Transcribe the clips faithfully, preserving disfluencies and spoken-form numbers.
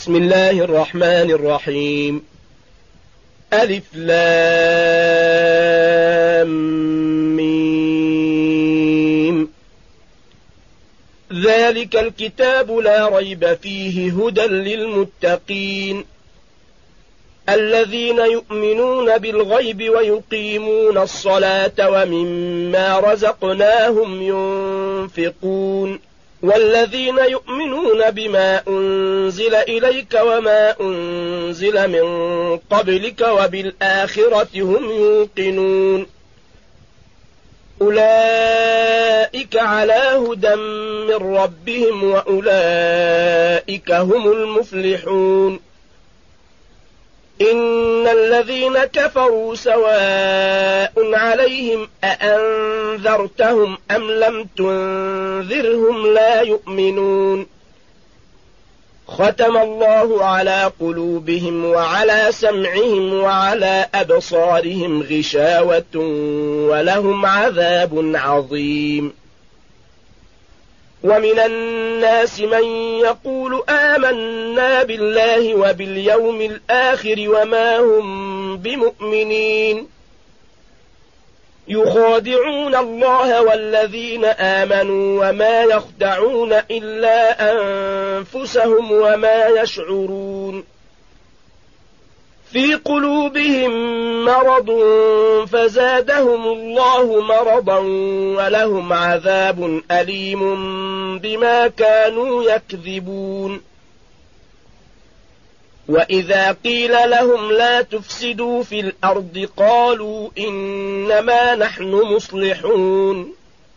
بسم الله الرحمن الرحيم. ألف لام ميم. ذلك الكتاب لا ريب فيه هدى للمتقين الذين يؤمنون بالغيب ويقيمون الصلاة ومما رزقناهم ينفقون والذين يؤمنون بما أنزل إليك وما أنزل من قبلك وبالآخرة هم يوقنون أولئك على هدى من ربهم وأولئك هم المفلحون. إن الذين كفروا سواء عليهم أأنذرتهم أم لم تنذرهم لا يؤمنون. ختم الله على قلوبهم وعلى سمعهم وعلى أبصارهم غشاوة ولهم عذاب عظيم. ومن الناس من يقول آمنا بالله وباليوم الآخر وما هم بمؤمنين يخادعون الله والذين آمنوا وما يخدعون إلا أنفسهم وما يشعرون. في قلوبهم مرض فزادهم الله مرضا ولهم عذاب أليم بما كانوا يكذبون. وإذا قيل لهم لا تفسدوا في الأرض قالوا إنما نحن مصلحون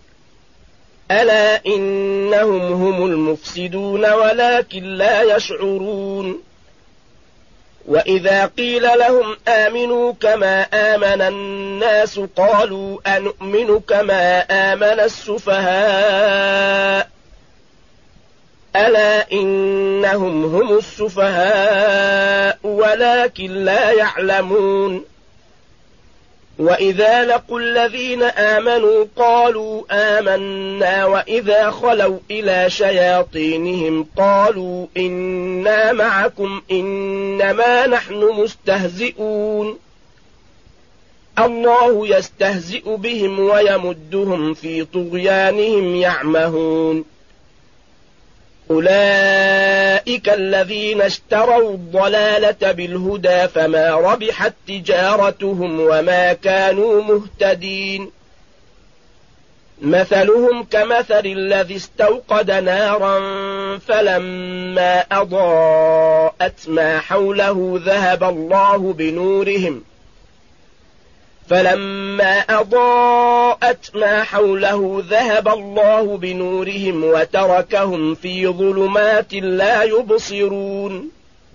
ألا إنهم هم المفسدون ولكن لا يشعرون. وإذا قيل لهم آمنوا كما آمن الناس قالوا أنؤمن كما آمن السفهاء ألا إنهم هم السفهاء ولكن لا يعلمون. وإذا لقوا الذين آمنوا قالوا آمنا وإذا خلوا إلى شياطينهم قالوا إنا معكم إنما نحن مستهزئون الله يستهزئ بهم ويمدهم في طغيانهم يعمهون. أولئك الذين اشتروا الضلالة بالهدى فما ربحت تجارتهم وما كانوا مهتدين. مثلهم كمثل الذي استوقد نارا فلما أضاءت ما حوله ذهب الله بنورهم فلما أضاءت ما حوله ذهب الله بنورهم وتركهم في ظلمات لا يبصرون.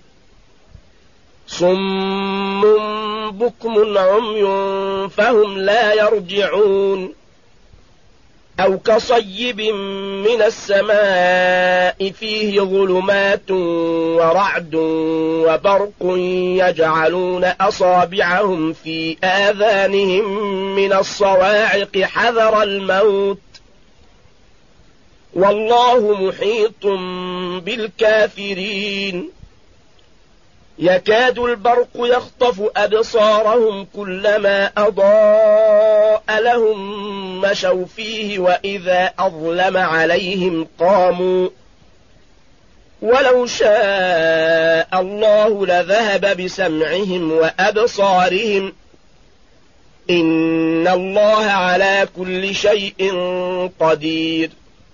صم بكم عمي فهم لا يرجعون. أو كصيب من السماء فيه ظلمات ورعد وبرق يجعلون أصابعهم في آذانهم من الصواعق حذر الموت والله محيط بالكافرين. يكاد البرق يخطف أبصارهم كلما أضاء لهم مشوا فيه وإذا أظلم عليهم قاموا ولو شاء الله لذهب بسمعهم وأبصارهم إن الله على كل شيء قدير.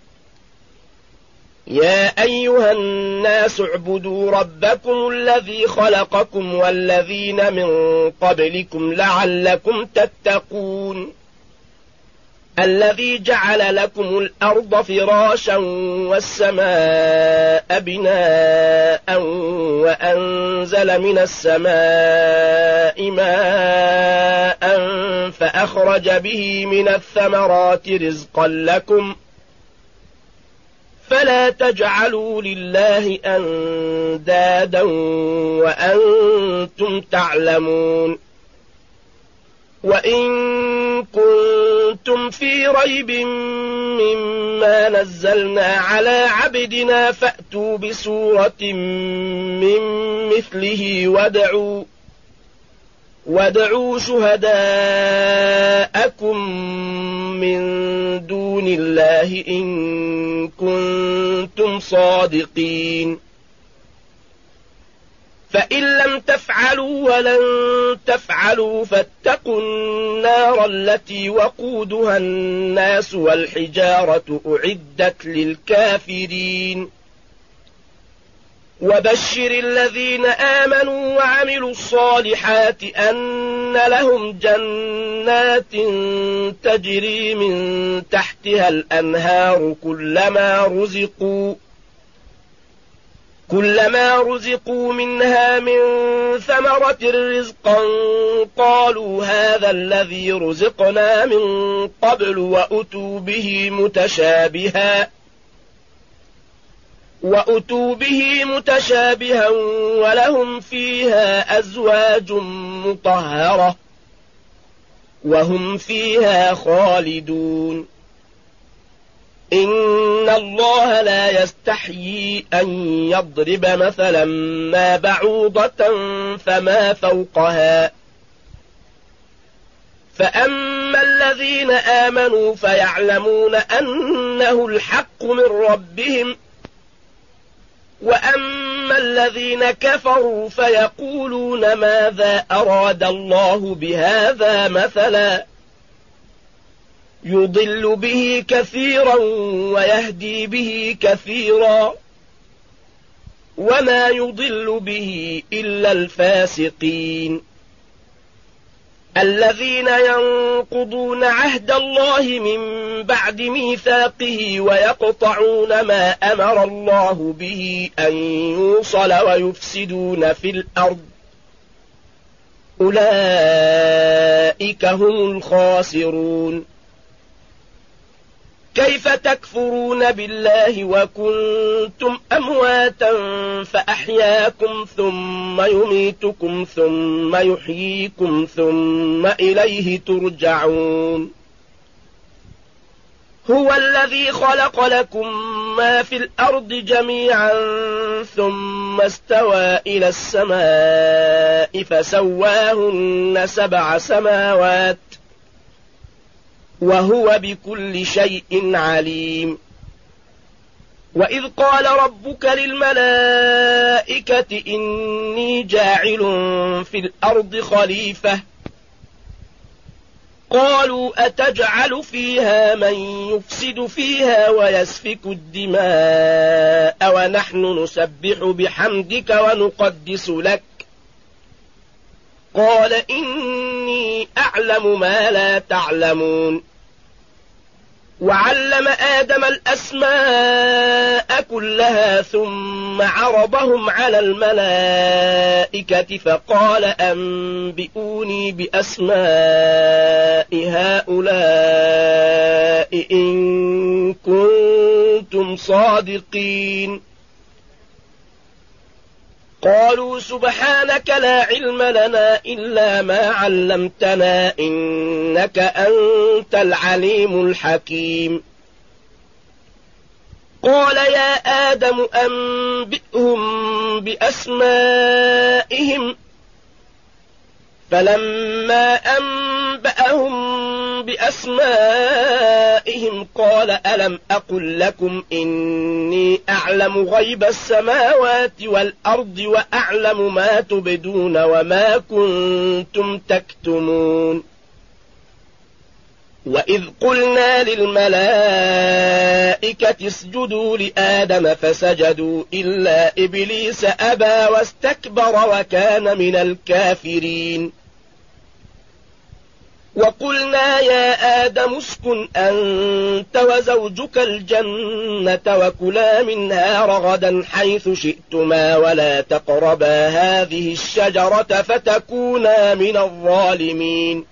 يا أيها الناس اعبدوا ربكم الذي خلقكم والذين من قبلكم لعلكم تتقون الذي جعل لكم الأرض فراشا والسماء بناء وأنزل من السماء ماء فأخرج به من الثمرات رزقا لكم فلا تجعلوا لله أندادا وأنتم تعلمون. وإن كنتم في ريب مما نزلنا على عبدنا فأتوا بسورة من مثله وادعوا وادعوا شهداءكم من دون الله إن كنتم صادقين فإن لم تفعلوا ولن تفعلوا فاتقوا النار التي وقودها الناس والحجارة أعدت للكافرين وبشر الذين آمنوا وعملوا الصالحات أن لهم جنات تجري من تحتها الأنهار كلما رزقوا كلما رزقوا منها من ثمرة رزقا قالوا هذا الذي رزقنا من قبل وأتوا به متشابها وأتوا به متشابها ولهم فيها أزواج مطهرة وهم فيها خالدون إن الله لا يستحيي أن يضرب مثلا ما بعوضة فما فوقها فأما الذين آمنوا فيعلمون أنه الحق من ربهم وأما الذين كفروا فيقولون ماذا أراد الله بهذا مثلا يضل به كثيرا ويهدي به كثيرا وما يضل به إلا الفاسقين الذين ينقضون عهد الله من بعد ميثاقه ويقطعون ما أمر الله به أن يوصل ويفسدون في الأرض أولئك هم الخاسرون كيف تكفرون بالله وكنتم أمواتا فأحياكم ثم يميتكم ثم يحييكم ثم إليه ترجعون هو الذي خلق لكم ما في الأرض جميعا ثم استوى إلى السماء فسواهن سبع سماوات وهو بكل شيء عليم وإذ قال ربك للملائكة إني جاعل في الأرض خليفة قالوا أتجعل فيها من يفسد فيها ويسفك الدماء ونحن نسبح بحمدك ونقدس لك قال إني أعلم ما لا تعلمون وعلم آدم الأسماء كلها ثم عرضهم على الملائكة فقال أنبئوني بأسماء هؤلاء إن كنتم صادقين قالوا سبحانك لا علم لنا إلا ما علمتنا إنك أنت العليم الحكيم قال يا آدم أنبئهم بأسمائهم فلما أنبأهم بأسمائهم قال ألم أقل لكم إني أعلم غيب السماوات والأرض وأعلم ما تبدون وما كنتم تكتمون وإذ قلنا للملائكة اسجدوا لآدم فسجدوا إلا إبليس أبى واستكبر وكان من الكافرين وقلنا يا آدم اسكن أنت وزوجك الجنة وكلا منها رغدا حيث شئتما ولا تقربا هذه الشجرة فتكونا من الظالمين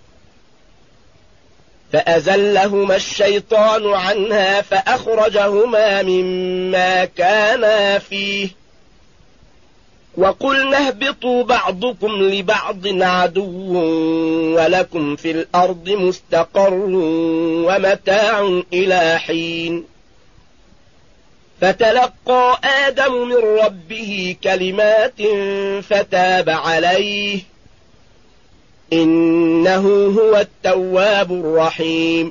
فأزلهما الشيطان عنها فأخرجهما مما كانا فيه وقلنا اهبطوا بعضكم لبعض عدو ولكم في الأرض مستقر ومتاع إلى حين فتلقى آدم من ربه كلمات فتاب عليه إنه هو التواب الرحيم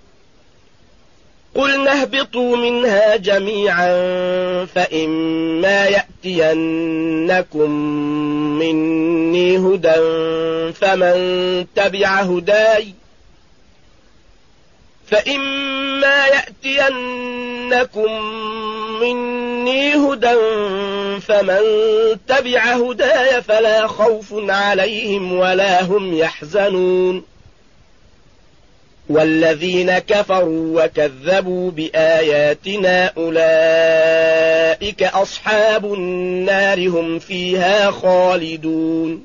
قلنا اهبطوا منها جميعا فإما يأتينكم مني هدى فمن تبع هداي فإما يأتينكم مني هدى فمن تبع هداي فلا خوف عليهم ولا هم يحزنون والذين كفروا وكذبوا بآياتنا أولئك أصحاب النار هم فيها خالدون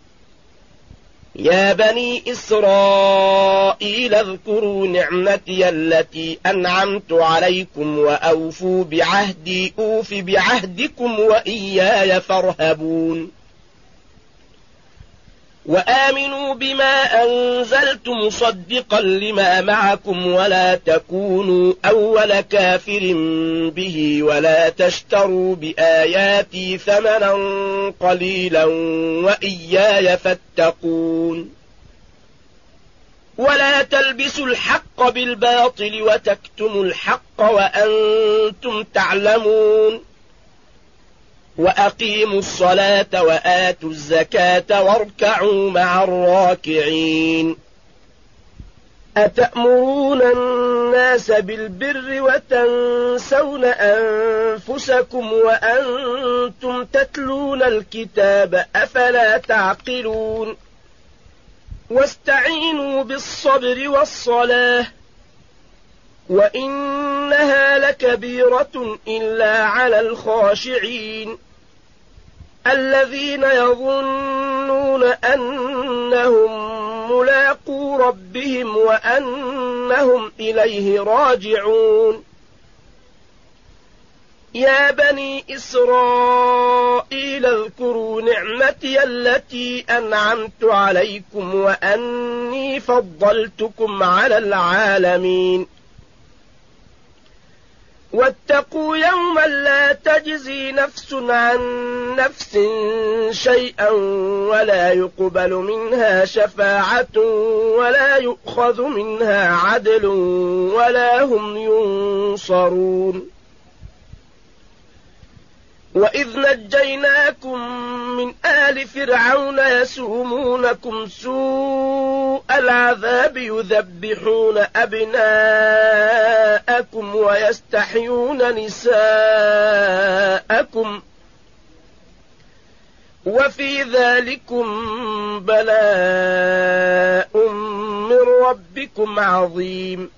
يا بني إسرائيل اذكروا نعمتي التي أنعمت عليكم وأوفوا بعهدي أوف بعهدكم وإياي فارهبون وآمنوا بما أنزلت مصدقا لما معكم ولا تكونوا أول كافر به ولا تشتروا بآياتي ثمنا قليلا وإياي فاتقون ولا تلبسوا الحق بالباطل وتكتموا الحق وأنتم تعلمون وأقيموا الصلاة وآتوا الزكاة واركعوا مع الراكعين أتأمرون الناس بالبر وتنسون أنفسكم وأنتم تتلون الكتاب أفلا تعقلون واستعينوا بالصبر والصلاة وإنها لكبيرة إلا على الخاشعين الذين يظنون أنهم ملاقو ربهم وأنهم إليه راجعون يا بني إسرائيل اذكروا نعمتي التي أنعمت عليكم وأني فضلتكم على العالمين واتقوا يوما لا تجزي نفس عن نفس شيئا ولا يقبل منها شفاعة ولا يؤخذ منها عدل ولا هم ينصرون وإذ نجيناكم من آل فرعون يسومونكم سوء العذاب يذبحون أبناءكم ويستحيون نساءكم وفي ذلكم بلاء من ربكم عظيم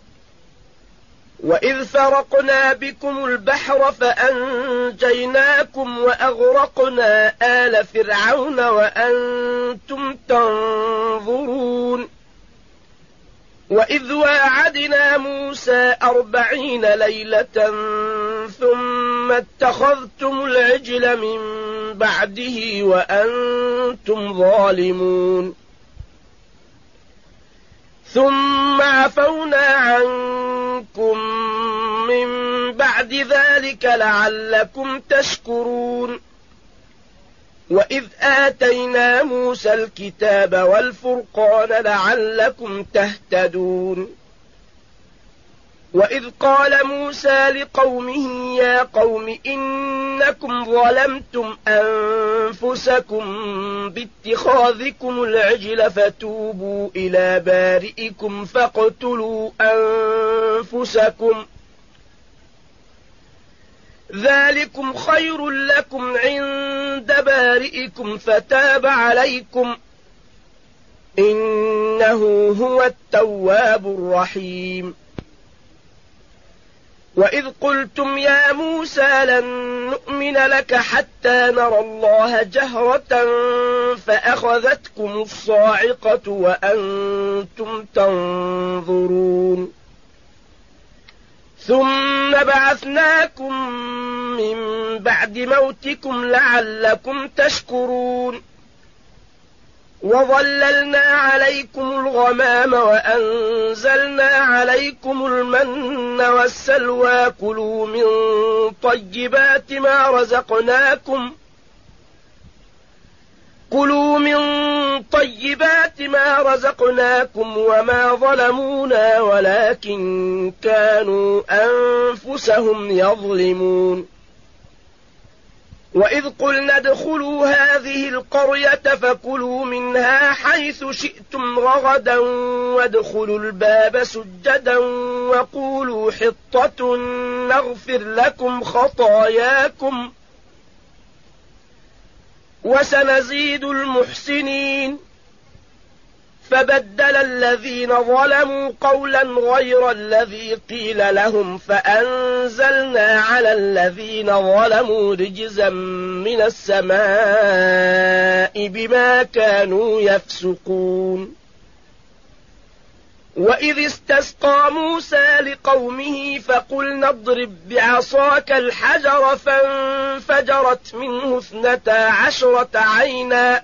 وإذ فرقنا بكم البحر فأنجيناكم وأغرقنا آل فرعون وأنتم تنظرون وإذ واعدنا موسى أربعين ليلة ثم اتخذتم العجل من بعده وأنتم ظالمون ثم عفونا عنكم من بعد ذلك لعلكم تشكرون وإذ آتينا موسى الكتاب والفرقان لعلكم تهتدون وإذ قال موسى لقومه يا قوم إنكم ظلمتم أنفسكم باتخاذكم العجل فتوبوا إلى بارئكم فاقتلوا أنفسكم ذلكم خير لكم عند بارئكم فتاب عليكم إنه هو التواب الرحيم وإذ قلتم يا موسى لن نؤمن لك حتى نرى الله جهرة فأخذتكم الصاعقة وأنتم تنظرون ثم بعثناكم من بعد موتكم لعلكم تشكرون وظللنا عليكم الغمام وأنزلنا عليكم المن والسلوى كلوا من طيبات ما رزقناكم كلوا من طيبات ما رزقناكم وما ظلمونا ولكن كانوا أنفسهم يظلمون وإذ قلنا ادخلوا هذه القرية فكلوا منها حيث شئتم رغدا وادخلوا الباب سجدا وقولوا حطة نغفر لكم خطاياكم وسنزيد المحسنين فبدل الذين ظلموا قولا غير الذي قيل لهم فأنزلنا على الذين ظلموا رجزا من السماء بما كانوا يفسقون وإذ استسقى موسى لقومه فقلنا اضرب بعصاك الحجر فانفجرت منه اثنتا عشرة عينا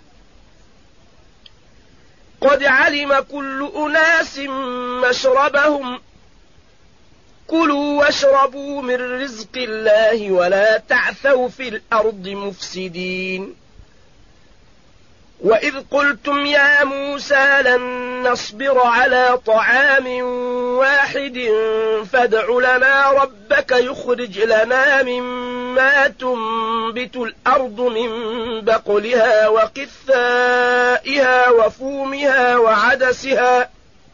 قد علم كل أناس مشربهم كلوا واشربوا من رزق الله ولا تعثوا في الأرض مفسدين وإذ قلتم يا موسى لن نصبر على طعام واحد فادع لنا ربك يخرج لنا مما تنبت الأرض من بقلها وقثائها وفومها وعدسها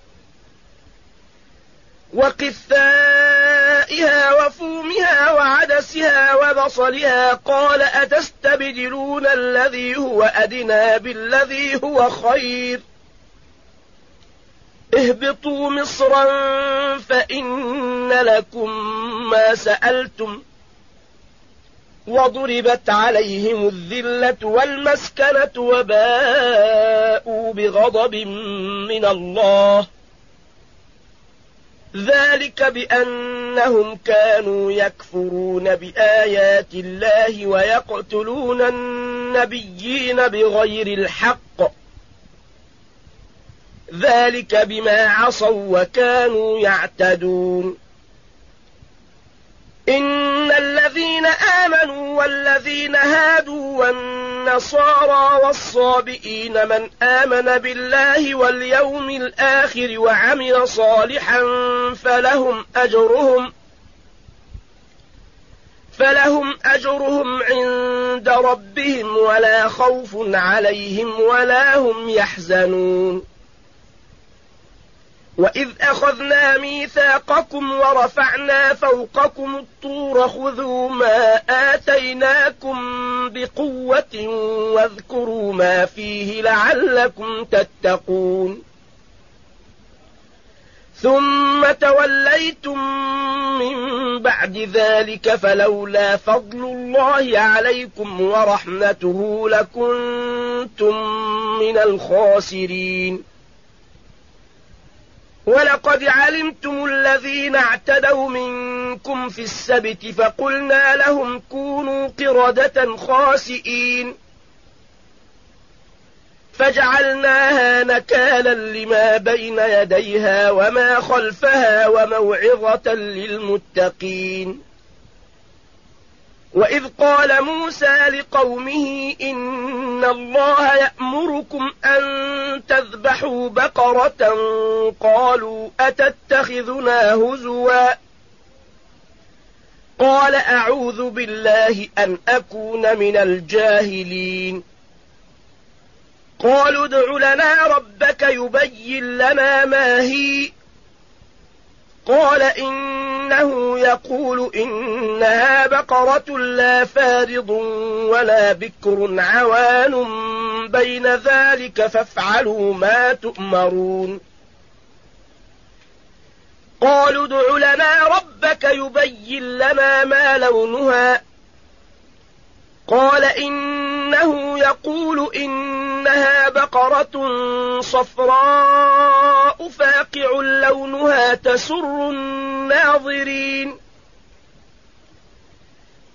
وقثائها وفومها وعدسها وبصلها قال أتستبدلون الذي هو أدنى بالذي هو خير اهبطوا مصرا فإن لكم ما سألتم وضربت عليهم الذلة والمسكنة وباءوا بغضب من الله ذلك بأنهم كانوا يكفرون بآيات الله ويقتلون النبيين بغير الحق ذلك بما عصوا وكانوا يعتدون إن الذين آمنوا والذين هادوا والنصارى والصابئين من آمن بالله واليوم الآخر وعمل صالحا فلهم أجرهم فلهم أجرهم عند ربهم ولا خوف عليهم ولا هم يحزنون وإذ أخذنا ميثاقكم ورفعنا فوقكم الطور خذوا ما آتيناكم بقوة واذكروا ما فيه لعلكم تتقون ثم توليتم من بعد ذلك فلولا فضل الله عليكم ورحمته لكنتم من الخاسرين ولقد علمتم الذين اعتدوا منكم في السبت فقلنا لهم كونوا قردة خاسئين فجعلناها نكالا لما بين يديها وما خلفها وموعظة للمتقين وإذ قال موسى لقومه إن الله يأمركم أن تذبحوا بقرة قالوا أتتخذنا هزوا قال أعوذ بالله أن أكون من الجاهلين قالوا ادع لنا ربك يبين لنا ما هي قال إنه يقول إنها بقرة لا فارض ولا بكر عوان بين ذلك فافعلوا ما تؤمرون قالوا ادع لنا ربك يبين لنا ما لونها قال إنه يقول إنها بقرة صفراء فاقع لونها تسر الناظرين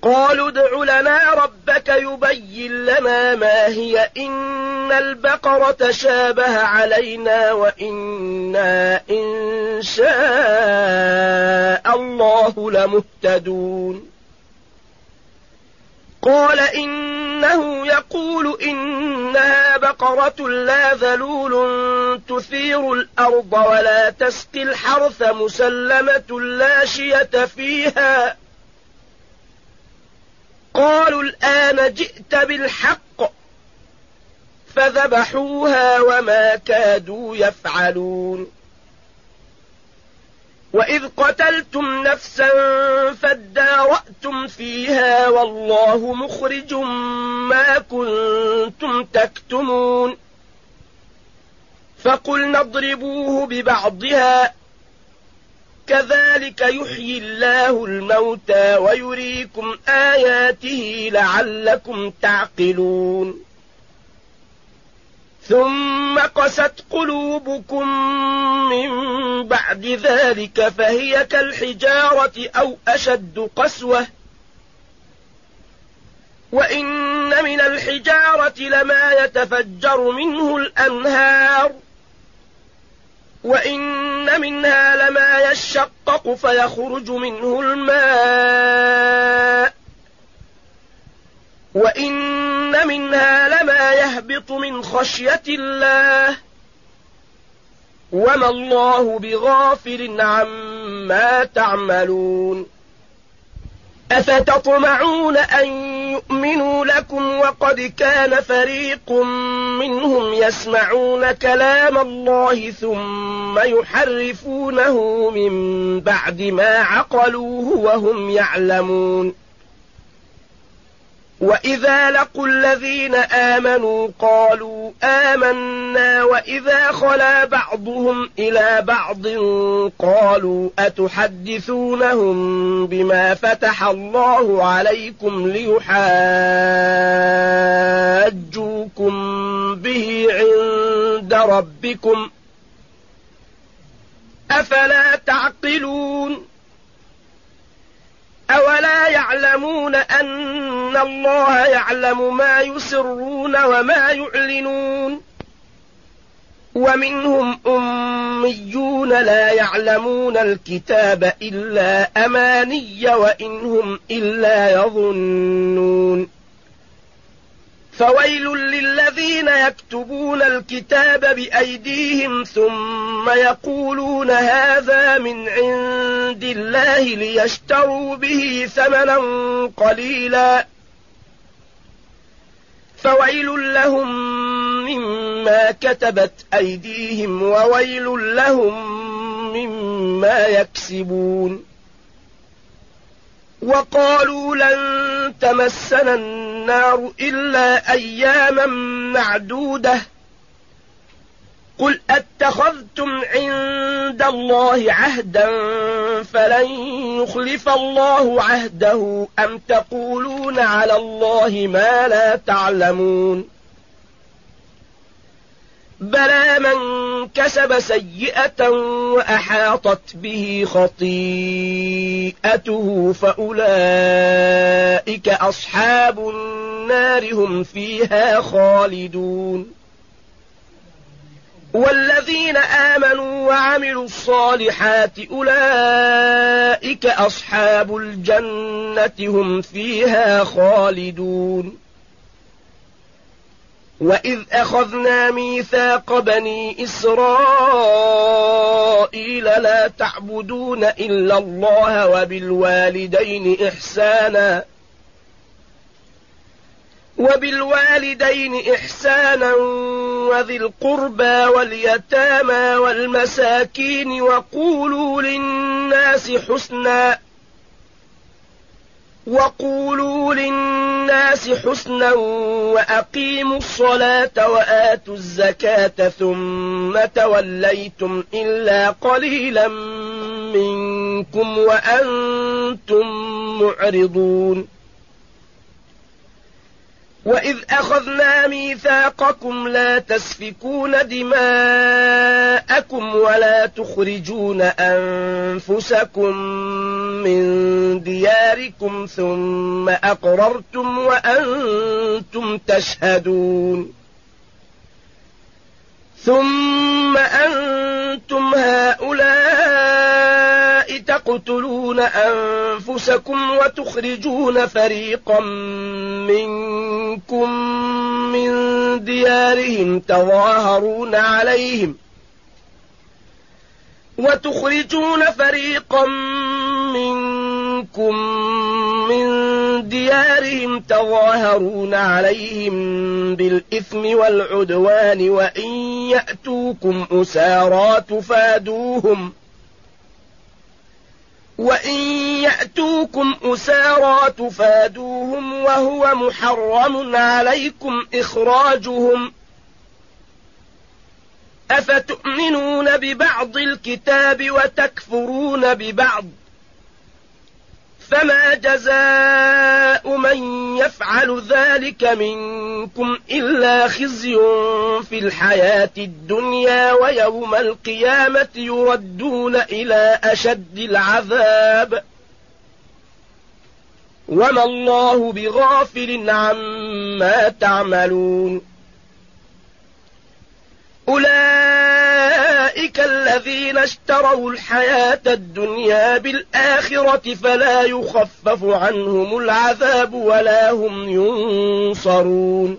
قالوا ادع لنا ربك يبين لنا ما هي إن البقرة شابه علينا وإنا إن شاء الله لمهتدون قال إنه يقول إنها بقرة لا ذلول تثير الأرض ولا تسقي الحرث مسلمة لا شية فيها قالوا الآن جئت بالحق فذبحوها وما كادوا يفعلون وإذ قتلتم نفسا فادارأتم فيها والله مخرج ما كنتم تكتمون فقلنا اضربوه ببعضها كذلك يحيي الله الموتى ويريكم آياته لعلكم تعقلون ثم قست قلوبكم من بعد ذلك فهي كالحجارة أو أشد قسوة وإن من الحجارة لما يتفجر منه الأنهار وإن منها لما يشقق فيخرج منه الماء وإن منها لما يهبط من خشية الله وما الله بغافل عما تعملون أفتطمعون أن يؤمنوا لكم وقد كان فريق منهم يسمعون كلام الله ثم يحرفونه من بعد ما عقلوه وهم يعلمون وإذا لقوا الذين آمنوا قالوا آمنا وإذا خلا بعضهم إلى بعض قالوا أتحدثونهم بما فتح الله عليكم ليحاجوكم به عند ربكم أفلا تعقلون أولا يعلمون أن الله يعلم ما يسرون وما يعلنون ومنهم أميون لا يعلمون الكتاب إلا أماني وإنهم إلا يظنون فويل للذين يكتبون الكتاب بأيديهم ثم يقولون هذا من عند الله ليشتروا به ثمنا قليلا فويل لهم مما كتبت أيديهم وويل لهم مما يكسبون وقالوا لن تمسنا النار إلا أياما معدودة قل أتخذتم عند الله عهدا فلن يخلف الله عهده أم تقولون على الله ما لا تعلمون بلى من كسب سيئة وأحاطت به خطيئته فأولئك أصحاب النار هم فيها خالدون والذين آمنوا وعملوا الصالحات أولئك أصحاب الجنة هم فيها خالدون وإذ أخذنا ميثاق بني إسرائيل لا تعبدون إلا الله وبالوالدين إحسانا وبالوالدين إحسانا وذي القربى واليتامى والمساكين وقولوا للناس حسنا وقولوا للناس حسنا وأقيموا الصلاة وآتوا الزكاة ثم توليتم إلا قليلا منكم وأنتم معرضون وإذ أخذنا ميثاقكم لا تسفكون دماءكم ولا تخرجون أنفسكم من دياركم ثم أقررتم وأنتم تشهدون ثم أنتم هؤلاء تقتلون أنفسكم وتخرجون فريقا منكم من ديارهم تظاهرون عليهم وتخرجون فريقا منكم من ديارهم تظاهرون عليهم بالإثم والعدوان وإن يأتوكم أسارى تفادوهم وإن يأتوكم أسارى تفادوهم وهو محرم عليكم إخراجهم أفتؤمنون ببعض الكتاب وتكفرون ببعض فما جزاء من يفعل ذلك منكم إلا خزي في الحياة الدنيا ويوم القيامة يردون إلى أشد العذاب وما الله بغافل عما تعملون أولئك الذين اشتروا الحياة الدنيا بالآخرة فلا يخفف عنهم العذاب ولا هم ينصرون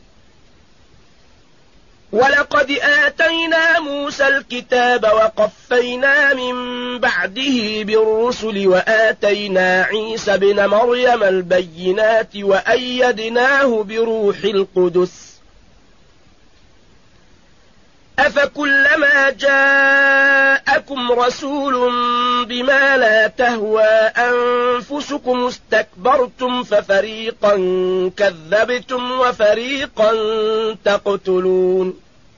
ولقد آتينا موسى الكتاب وقفينا من بعده بالرسل وآتينا عيسى ابن مريم البينات وأيدناه بروح القدس أفكلما جاءكم رسول بما لا تهوى أنفسكم استكبرتم ففريقا كذبتم وفريقا تقتلون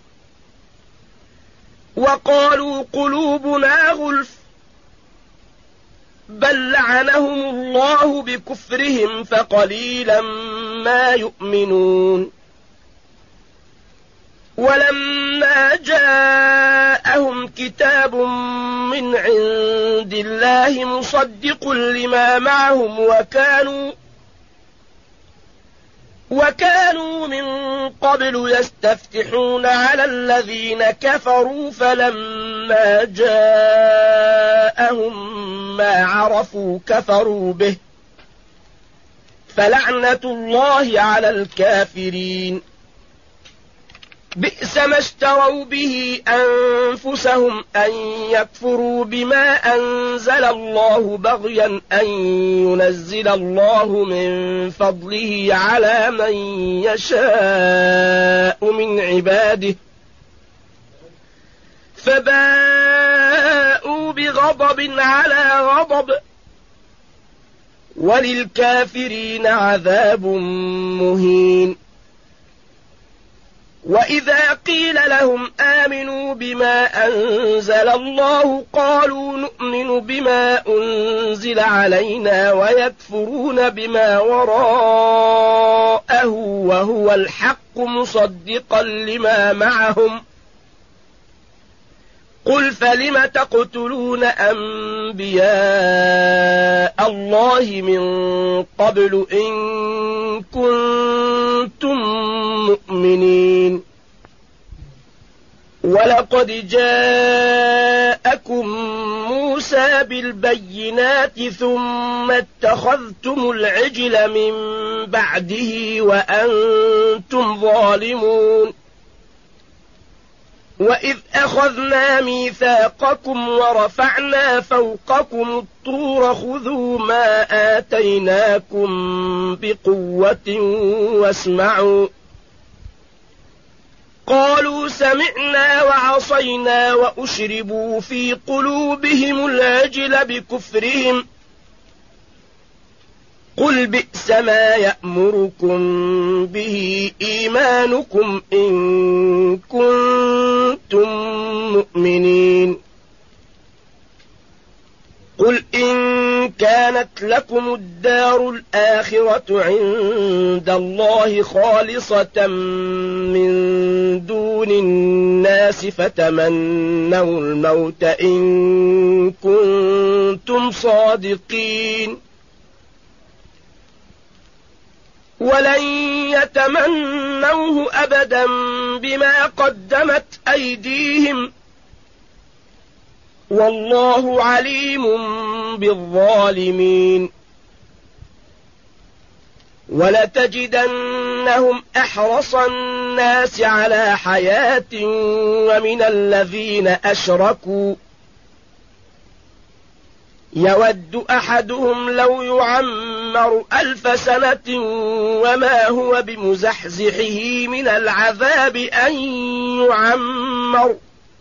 وقالوا قلوبنا غلف بل لعنهم الله بكفرهم فقليلا ما يؤمنون ولما جاءهم كتاب من عند الله مصدق لما معهم وكانوا وكانوا من قبل يستفتحون على الذين كفروا فلما جاءهم ما عرفوا كفروا به فلعنة الله على الكافرين بئس ما اشتروا به أنفسهم أن يكفروا بما أنزل الله بغيا أن ينزل الله من فضله على من يشاء من عباده فباءوا بغضب على غضب وللكافرين عذاب مهين وإذا قيل لهم آمنوا بما أنزل الله قالوا نؤمن بما أنزل علينا ويكفرون بما وراءه وهو الحق مصدقا لما معهم قل فلم تقتلون أنبياء الله من قبل إن كنتم مؤمنين ولقد جاءكم موسى بالبينات ثم اتخذتم العجل من بعده وأنتم ظالمون وإذ أخذنا ميثاقكم ورفعنا فوقكم الطور خذوا ما آتيناكم بقوة واسمعوا قالوا سمعنا وعصينا وأشربوا في قلوبهم العجل بكفرهم قل بئس ما يأمركم به إيمانكم إن كنتم مؤمنين قل إن كانت لكم الدار الآخرة عند الله خالصة من دون الناس فتمنوا الموت إن كنتم صادقين ولن يتمنوه أبدا بما قدمت أيديهم والله عليم بالظالمين ولتجدنهم أحرص الناس على حياة ومن الذين أشركوا يود أحدهم لو يعمر ألف سنة وما هو بمزحزحه من العذاب أن يعمر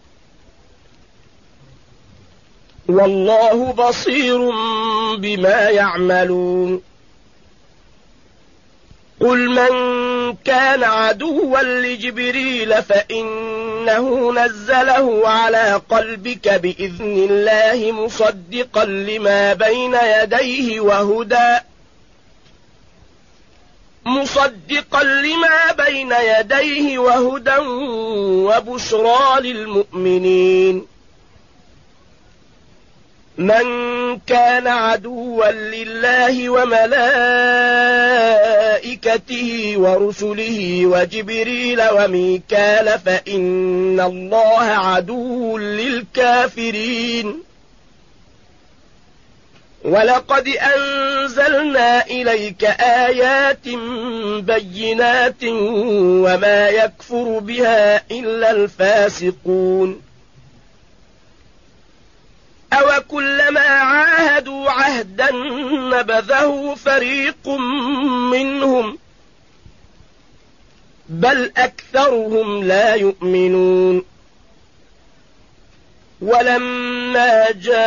والله بصير بما يعملون قل من كان عدوا لجبريل فإنه نزله على قلبك بإذن الله مصدقا لما بين يديه وهدى مصدقا لما بين يديه وهدى وبشرى للمؤمنين من كان عدوا لله وملائكته ورسله وجبريل وميكال فإن الله عدو للكافرين ولقد أنزلنا إليك آيات بينات وما يكفر بها إلا الفاسقون أوكلما عاهدوا عهدا نبذه فريق منهم بل أكثرهم لا يؤمنون ولما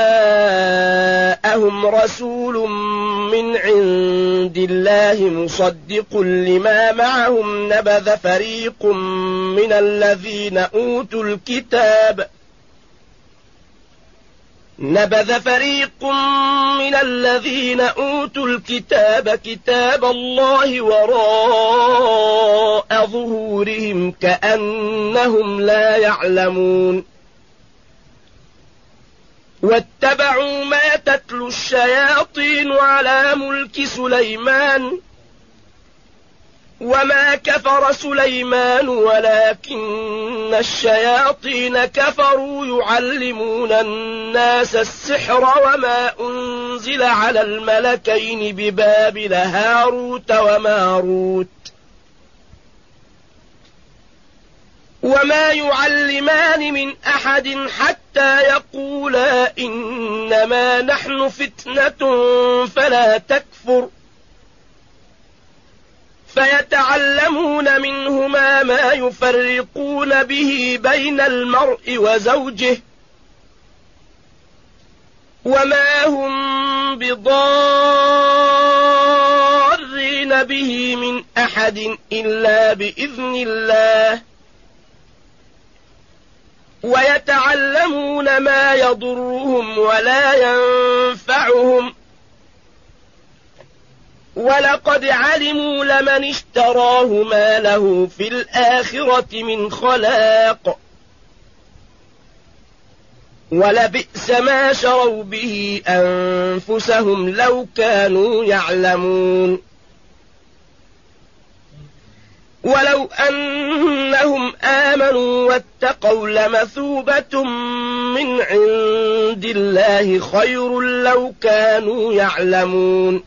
جاءهم رسول من عند الله مصدق لما معهم نبذ فريق من الذين أوتوا الكتاب نبذ فريق من الذين أوتوا الكتاب كتاب الله وراء ظهورهم كأنهم لا يعلمون واتبعوا ما تتلو الشياطين على ملك سليمان وما كفر سليمان ولكن الشياطين كفروا يعلمون الناس السحر وما أنزل على الملكين ببابل هاروت وماروت وما يعلمان من أحد حتى يقولا إنما نحن فتنة فلا تكفر فيتعلمون منهما ما يفرقون به بين المرء وزوجه وما هم بضارين به من أحد إلا بإذن الله ويتعلمون ما يضرهم ولا ينفعهم ولقد علموا لمن اشتراه ما له في الآخرة من خلاق ولبئس ما شروا به أنفسهم لو كانوا يعلمون ولو أنهم آمنوا واتقوا لمثوبة من عند الله خير لو كانوا يعلمون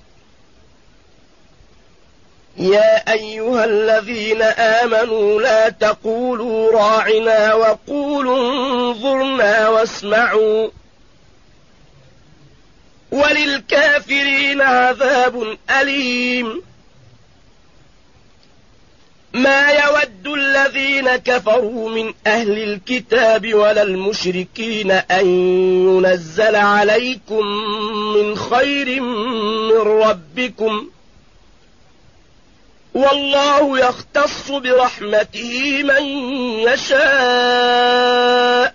يا أيها الذين آمنوا لا تقولوا راعنا وقولوا انظرنا واسمعوا وللكافرين عذاب أليم ما يود الذين كفروا من أهل الكتاب ولا المشركين أن ينزل عليكم من خير من ربكم والله يختص برحمته من يشاء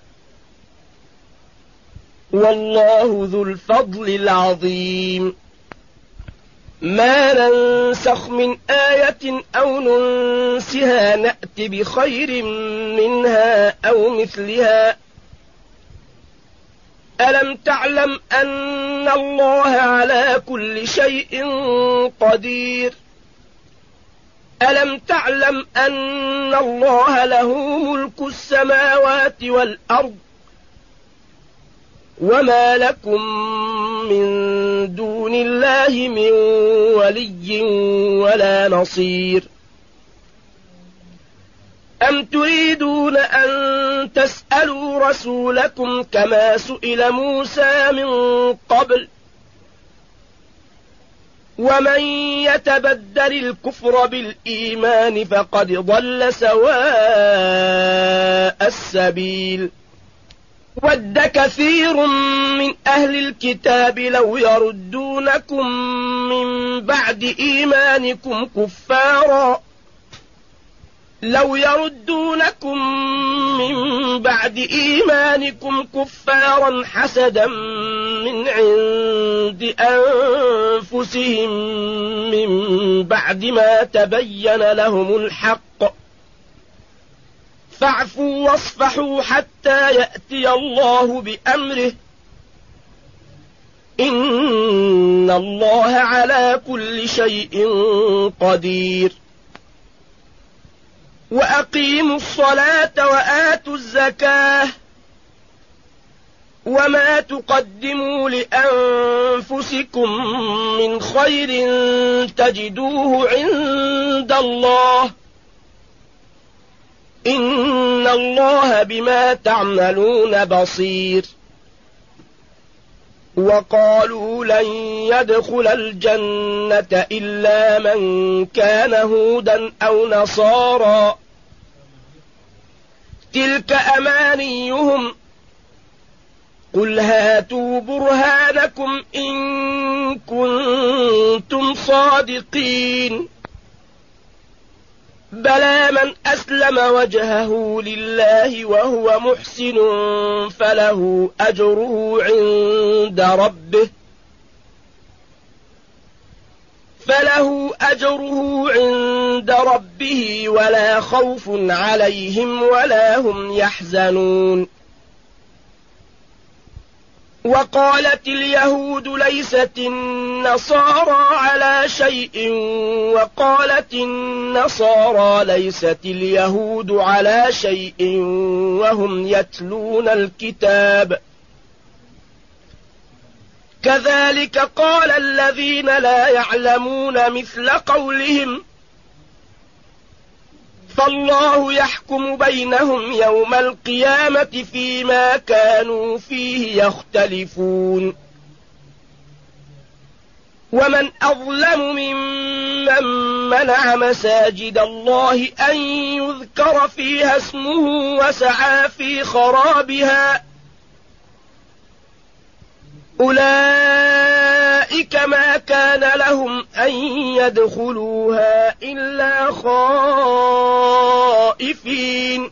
والله ذو الفضل العظيم ما ننسخ من آية أو ننسها نأت بخير منها أو مثلها ألم تعلم أن الله على كل شيء قدير ألم تعلم أن الله له ملك السماوات والأرض وما لكم من دون الله من ولي ولا نصير أم تريدون أن تسألوا رسولكم كما سئل موسى من قبل ومن يتبدل الكفر بالإيمان فقد ضل سواء السبيل ود كثير من أهل الكتاب لو يردونكم من بعد إيمانكم كفارا لو يردونكم من بعد إيمانكم كفارا حسدا من عند أنفسهم من بعد ما تبين لهم الحق فاعفوا واصفحوا حتى يأتي الله بأمره إن الله على كل شيء قدير وأقيموا الصلاة وآتوا الزكاة وما تقدموا لأنفسكم من خير تجدوه عند الله إن الله بما تعملون بصير وقالوا لن يدخل الجنة إلا من كان هودا أو نصارى تلك أمانيهم قل هاتوا برهانكم إن كنتم صادقين بلى من أسلم وجهه لله وهو محسن فله أجره عند ربه فله أجره عند ربه ولا خوف عليهم ولا هم يحزنون وقالت اليهود ليست النصارى على شيء وقالت النصارى ليست اليهود على شيء وهم يتلون الكتاب كذلك قال الذين لا يعلمون مثل قولهم فالله يحكم بينهم يوم القيامة فيما كانوا فيه يختلفون ومن أظلم ممن منع مساجد الله أن يذكر فيها اسمه وسعى في خرابها أولئك ما كان لهم أن يدخلوها إلا خائفين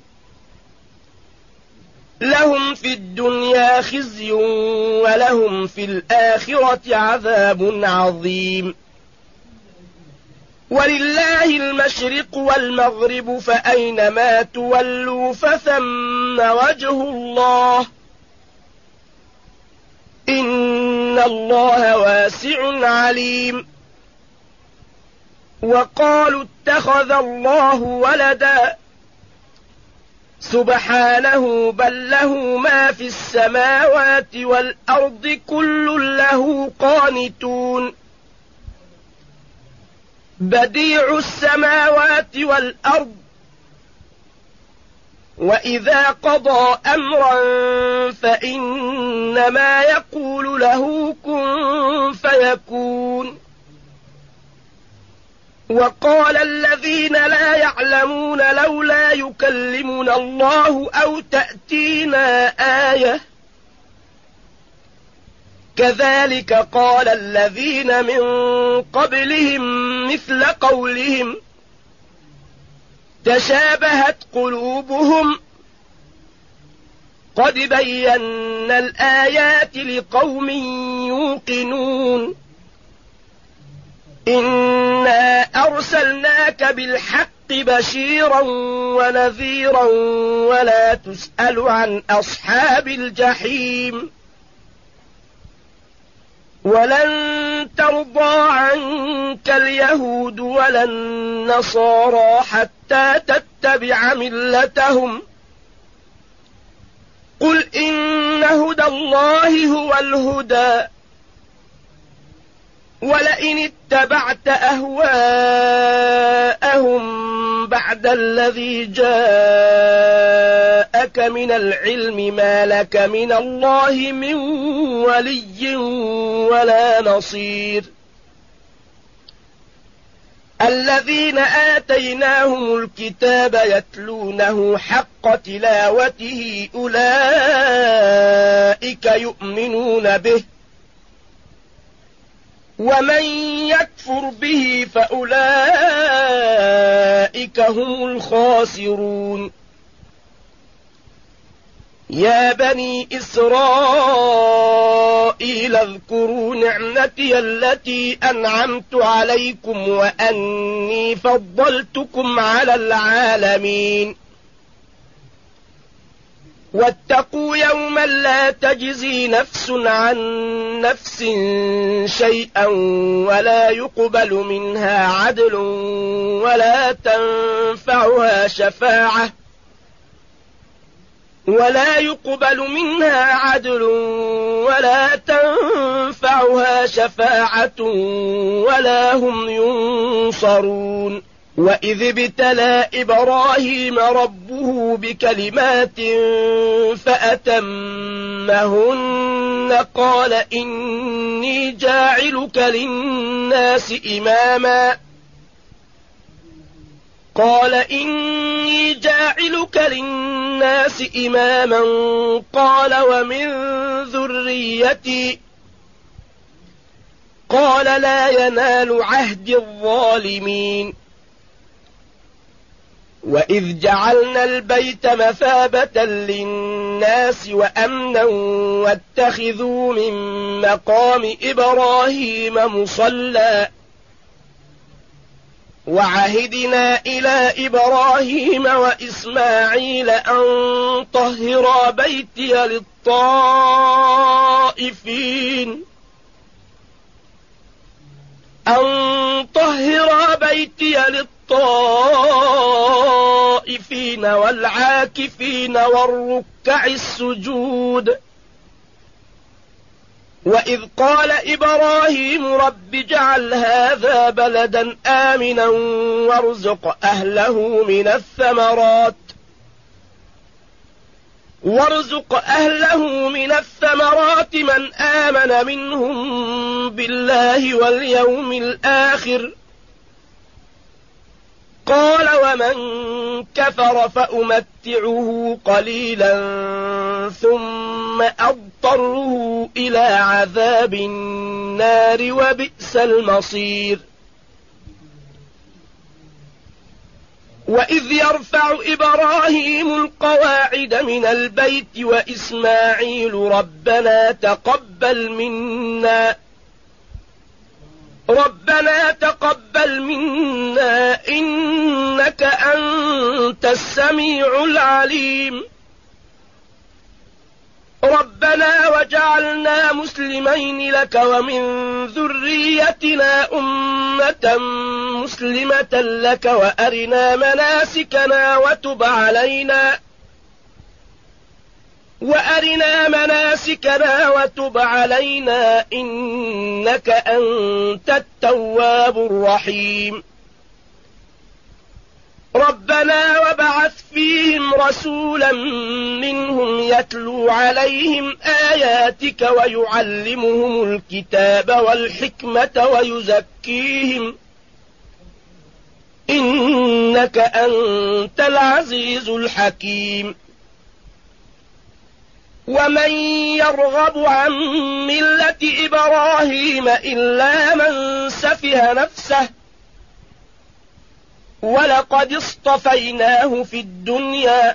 لهم في الدنيا خزي ولهم في الآخرة عذاب عظيم ولله المشرق والمغرب فأينما تولوا فثم وجه الله إن الله واسع عليم وقالوا اتخذ الله ولدا سبحانه بل له ما في السماوات والأرض كل له قانتون بديع السماوات والأرض وإذا قضى أمرا فإنما يقول له كن فيكون وقال الذين لا يعلمون لولا يكلمنا الله أو تأتينا آية كذلك قال الذين من قبلهم مثل قولهم تشابهت قلوبهم قد بينا الآيات لقوم يوقنون إنا أرسلناك بالحق بشيرا ونذيرا ولا تسأل عن أصحاب الجحيم ولن ترضى عنك اليهود ولا النصارى حتى تتبع ملتهم قل إن هدى الله هو الهدى ولئن اتبعت أهواءهم بعد الذي جاءك من العلم ما لك من الله من ولي ولا نصير الذين آتيناهم الكتاب يتلونه حق تلاوته أولئك يؤمنون به ومن يكفر به فأولئك هم الخاسرون يا بني إسرائيل اذكروا نعمتي التي أنعمت عليكم وأني فضلتكم على العالمين واتقوا يوما لا تجزي نفس عن نفس شيئا ولا يقبل منها عدل ولا تنفعها شفاعة ولا يقبل منها عدل ولا تنفعها شفاعة ولا هم ينصرون وإذ ابتلى إبراهيم ربه بكلمات فأتمهن قال إني جاعلك للناس إماما قال إني جاعلك للناس إماما قال ومن ذريتي قال لا ينال عهد الظالمين وإذ جعلنا البيت مثابة للناس وأمنا واتخذوا من مقام إبراهيم مصلى وعهدنا إلى إبراهيم وإسماعيل أن طهرا بيتي للطائفين أن طهرا بيتي للطائفين والعاكفين والركع السجود وإذ قال إبراهيم رب اجعل هذا بلدا آمنا وارزق أهله من الثمرات وارزق أهله من الثمرات من آمن منهم بالله واليوم الآخر قال ومن كفر فأمتعه قليلا ثم أضطره إلى عذاب النار وبئس المصير وإذ يرفع إبراهيم القواعد من البيت وإسماعيل ربنا تقبل منا ربنا تقبل منا إنك أنت السميع العليم ربنا وجعلنا مسلمين لك ومن ذريتنا أمة مسلمة لك وأرنا مناسكنا وتب علينا وأرنا مناسكنا وتب علينا إنك أنت التواب الرحيم ربنا وابعث فيهم رسولا منهم يتلو عليهم آياتك ويعلمهم الكتاب والحكمة ويزكيهم إنك أنت العزيز الحكيم ومن يرغب عن ملة إبراهيم إلا من سفه نفسه ولقد اصطفيناه في الدنيا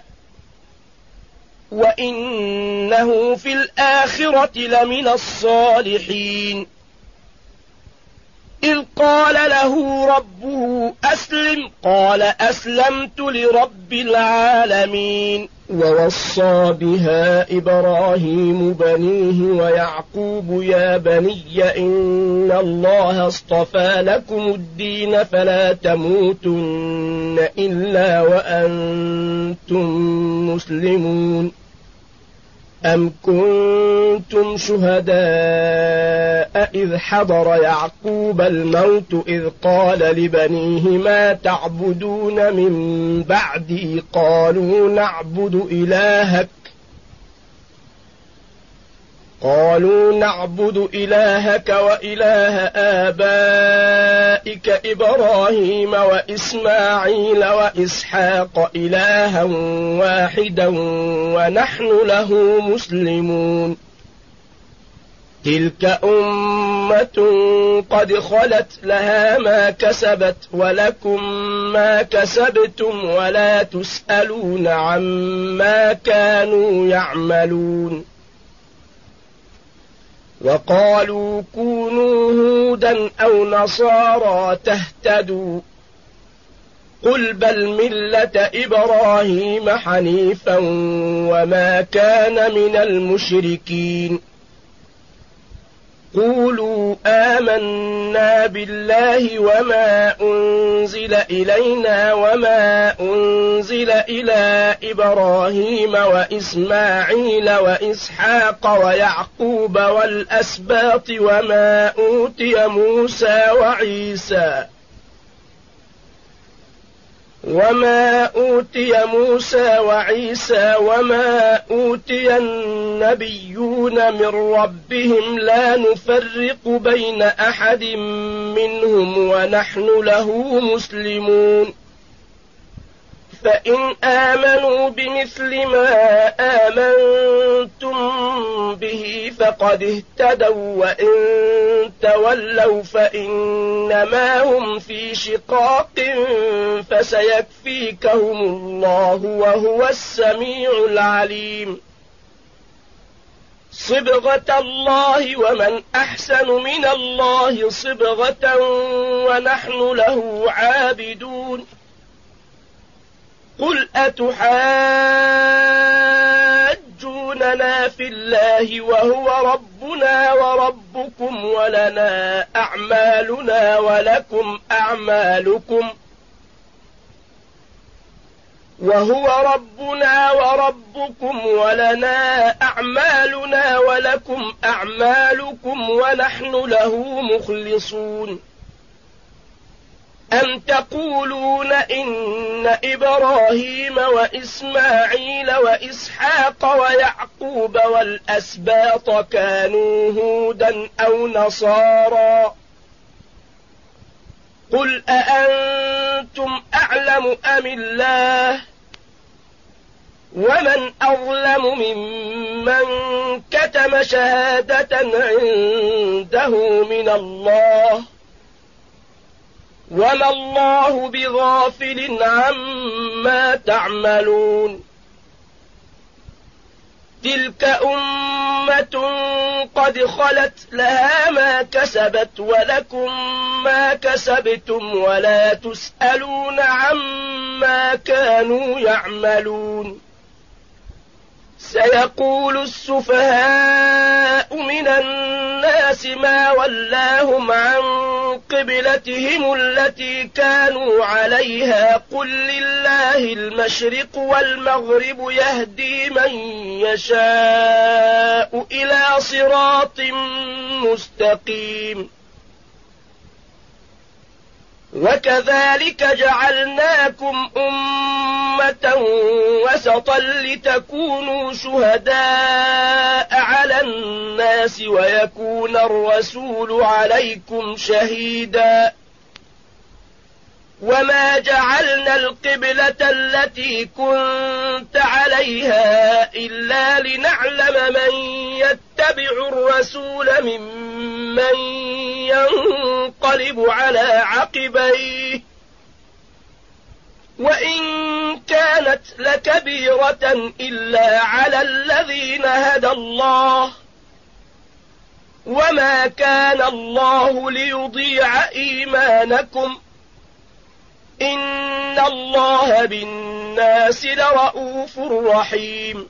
وإنه في الآخرة لمن الصالحين إذ قال له ربه أسلم قال أسلمت لرب العالمين ووصى بها إبراهيم بنيه ويعقوب يا بني إن الله اصطفى لكم الدين فلا تموتن إلا وأنتم مسلمون أم كنتم شهداء إذ حضر يعقوب الموت إذ قال لبنيه ما تعبدون من بعدي قالوا نعبد إلهك قالوا نعبد إلهك وإله آبائك إبراهيم وإسماعيل وإسحاق إلها واحدا ونحن له مسلمون تلك أمة قد خلت لها ما كسبت ولكم ما كسبتم ولا تسألون عما كانوا يعملون وقالوا كونوا هودا أو نصارى تهتدوا قل بل ملة إبراهيم حنيفا وما كان من المشركين قولوا آمنا بالله وما أنزل إلينا وما أنزل إلى إبراهيم وإسماعيل وإسحاق ويعقوب والأسباط وما أوتي موسى وعيسى وما أوتي موسى وعيسى وما أوتي النبيون من ربهم لا نفرق بين أحد منهم ونحن له مسلمون فإن آمنوا بمثل ما آمنتم به فقد اهتدوا وإن تولوا فإنما هم في شقاق فسيكفيكهم الله وهو السميع العليم صبغة الله ومن أحسن من الله صبغة ونحن له عابدون قل أتحاجوننا في الله وهو ربنا وربكم ولنا أعمالنا ولكم أعمالكم وهو ربنا وربكم ولنا أعمالنا ولكم أعمالكم ونحن له مخلصون أم تقولون إن إبراهيم وإسماعيل وإسحاق ويعقوب والأسباط كانوا هودا أو نصارى قل أأنتم أعلم أم الله ومن أظلم ممن كتم شهادة عنده من الله وما الله بغافل عما تعملون تلك أمة قد خلت لها ما كسبت ولكم ما كسبتم ولا تسألون عما كانوا يعملون سيقول السفهاء من الناس ما ولاهم عن قبلتهم التي كانوا عليها قل لله المشرق والمغرب يهدي من يشاء إلى صراط مستقيم وكذلك جعلناكم أمة وسطا لتكونوا شهداء على الناس ويكون الرسول عليكم شهيدا وما جعلنا القبلة التي كنت عليها إلا لنعلم من يتبع الرسول ممن ينقلب على عقبيه وإن كانت لكبيرة إلا على الذين هدى الله وما كان الله ليضيع إيمانكم إن الله بالناس لرءوف رحيم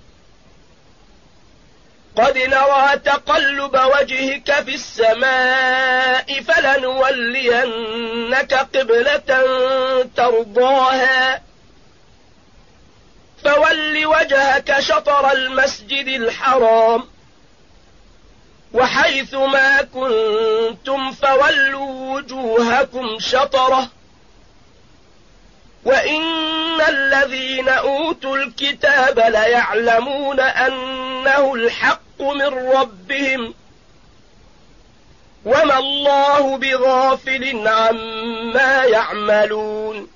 قد نرى تقلب وجهك في السماء فلنولينك قبلة ترضاها فول وجهك شطر المسجد الحرام وحيث ما كنتم فولوا وجوهكم شطره وإن الذين أوتوا الكتاب ليعلمون أنه الحق من ربهم وما الله بغافل عما يعملون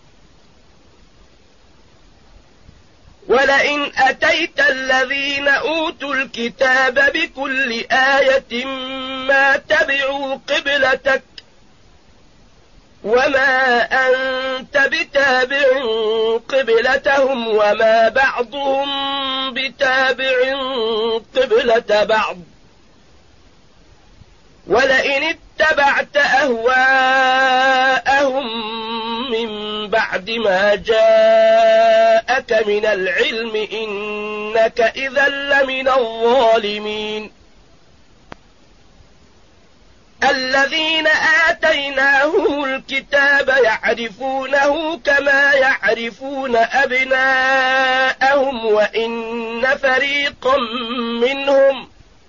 ولئن أتيت الذين أوتوا الكتاب بكل آية ما تبعوا قبلتك وما أنت بتابع قبلتهم وما بعضهم بتابع قبلة بعض ولئن اتبعت أهواءهم من بعد ما جاءك من العلم إنك إذا لمن الظالمين الذين آتيناهم الكتاب يعرفونه كما يعرفون أبناءهم وإن فريقا منهم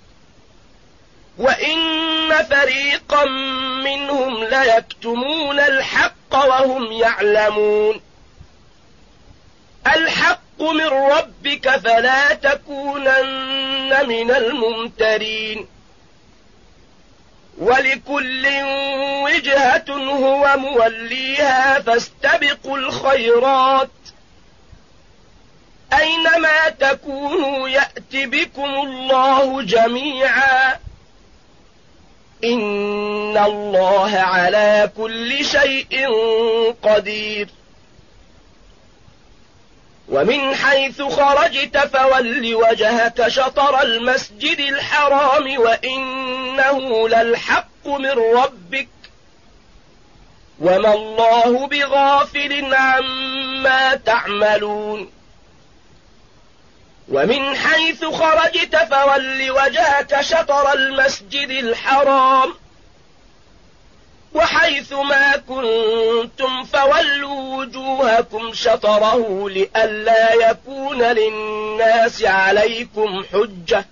وإن فريقا منهم ليكتمون الحق وهم يعلمون الحق من ربك فلا تكونن من الممترين ولكل وجهة هو موليها فاستبقوا الخيرات أينما تكونوا يأت بكم الله جميعا إن الله على كل شيء قدير ومن حيث خرجت فول وجهك شطر المسجد الحرام وإنه للحق من ربك وما الله بغافل عما تعملون ومن حيث خرجت فول وجهك شطر المسجد الحرام وحيث ما كنتم فولوا وجوهكم شطره لئلا يكون للناس عليكم حجة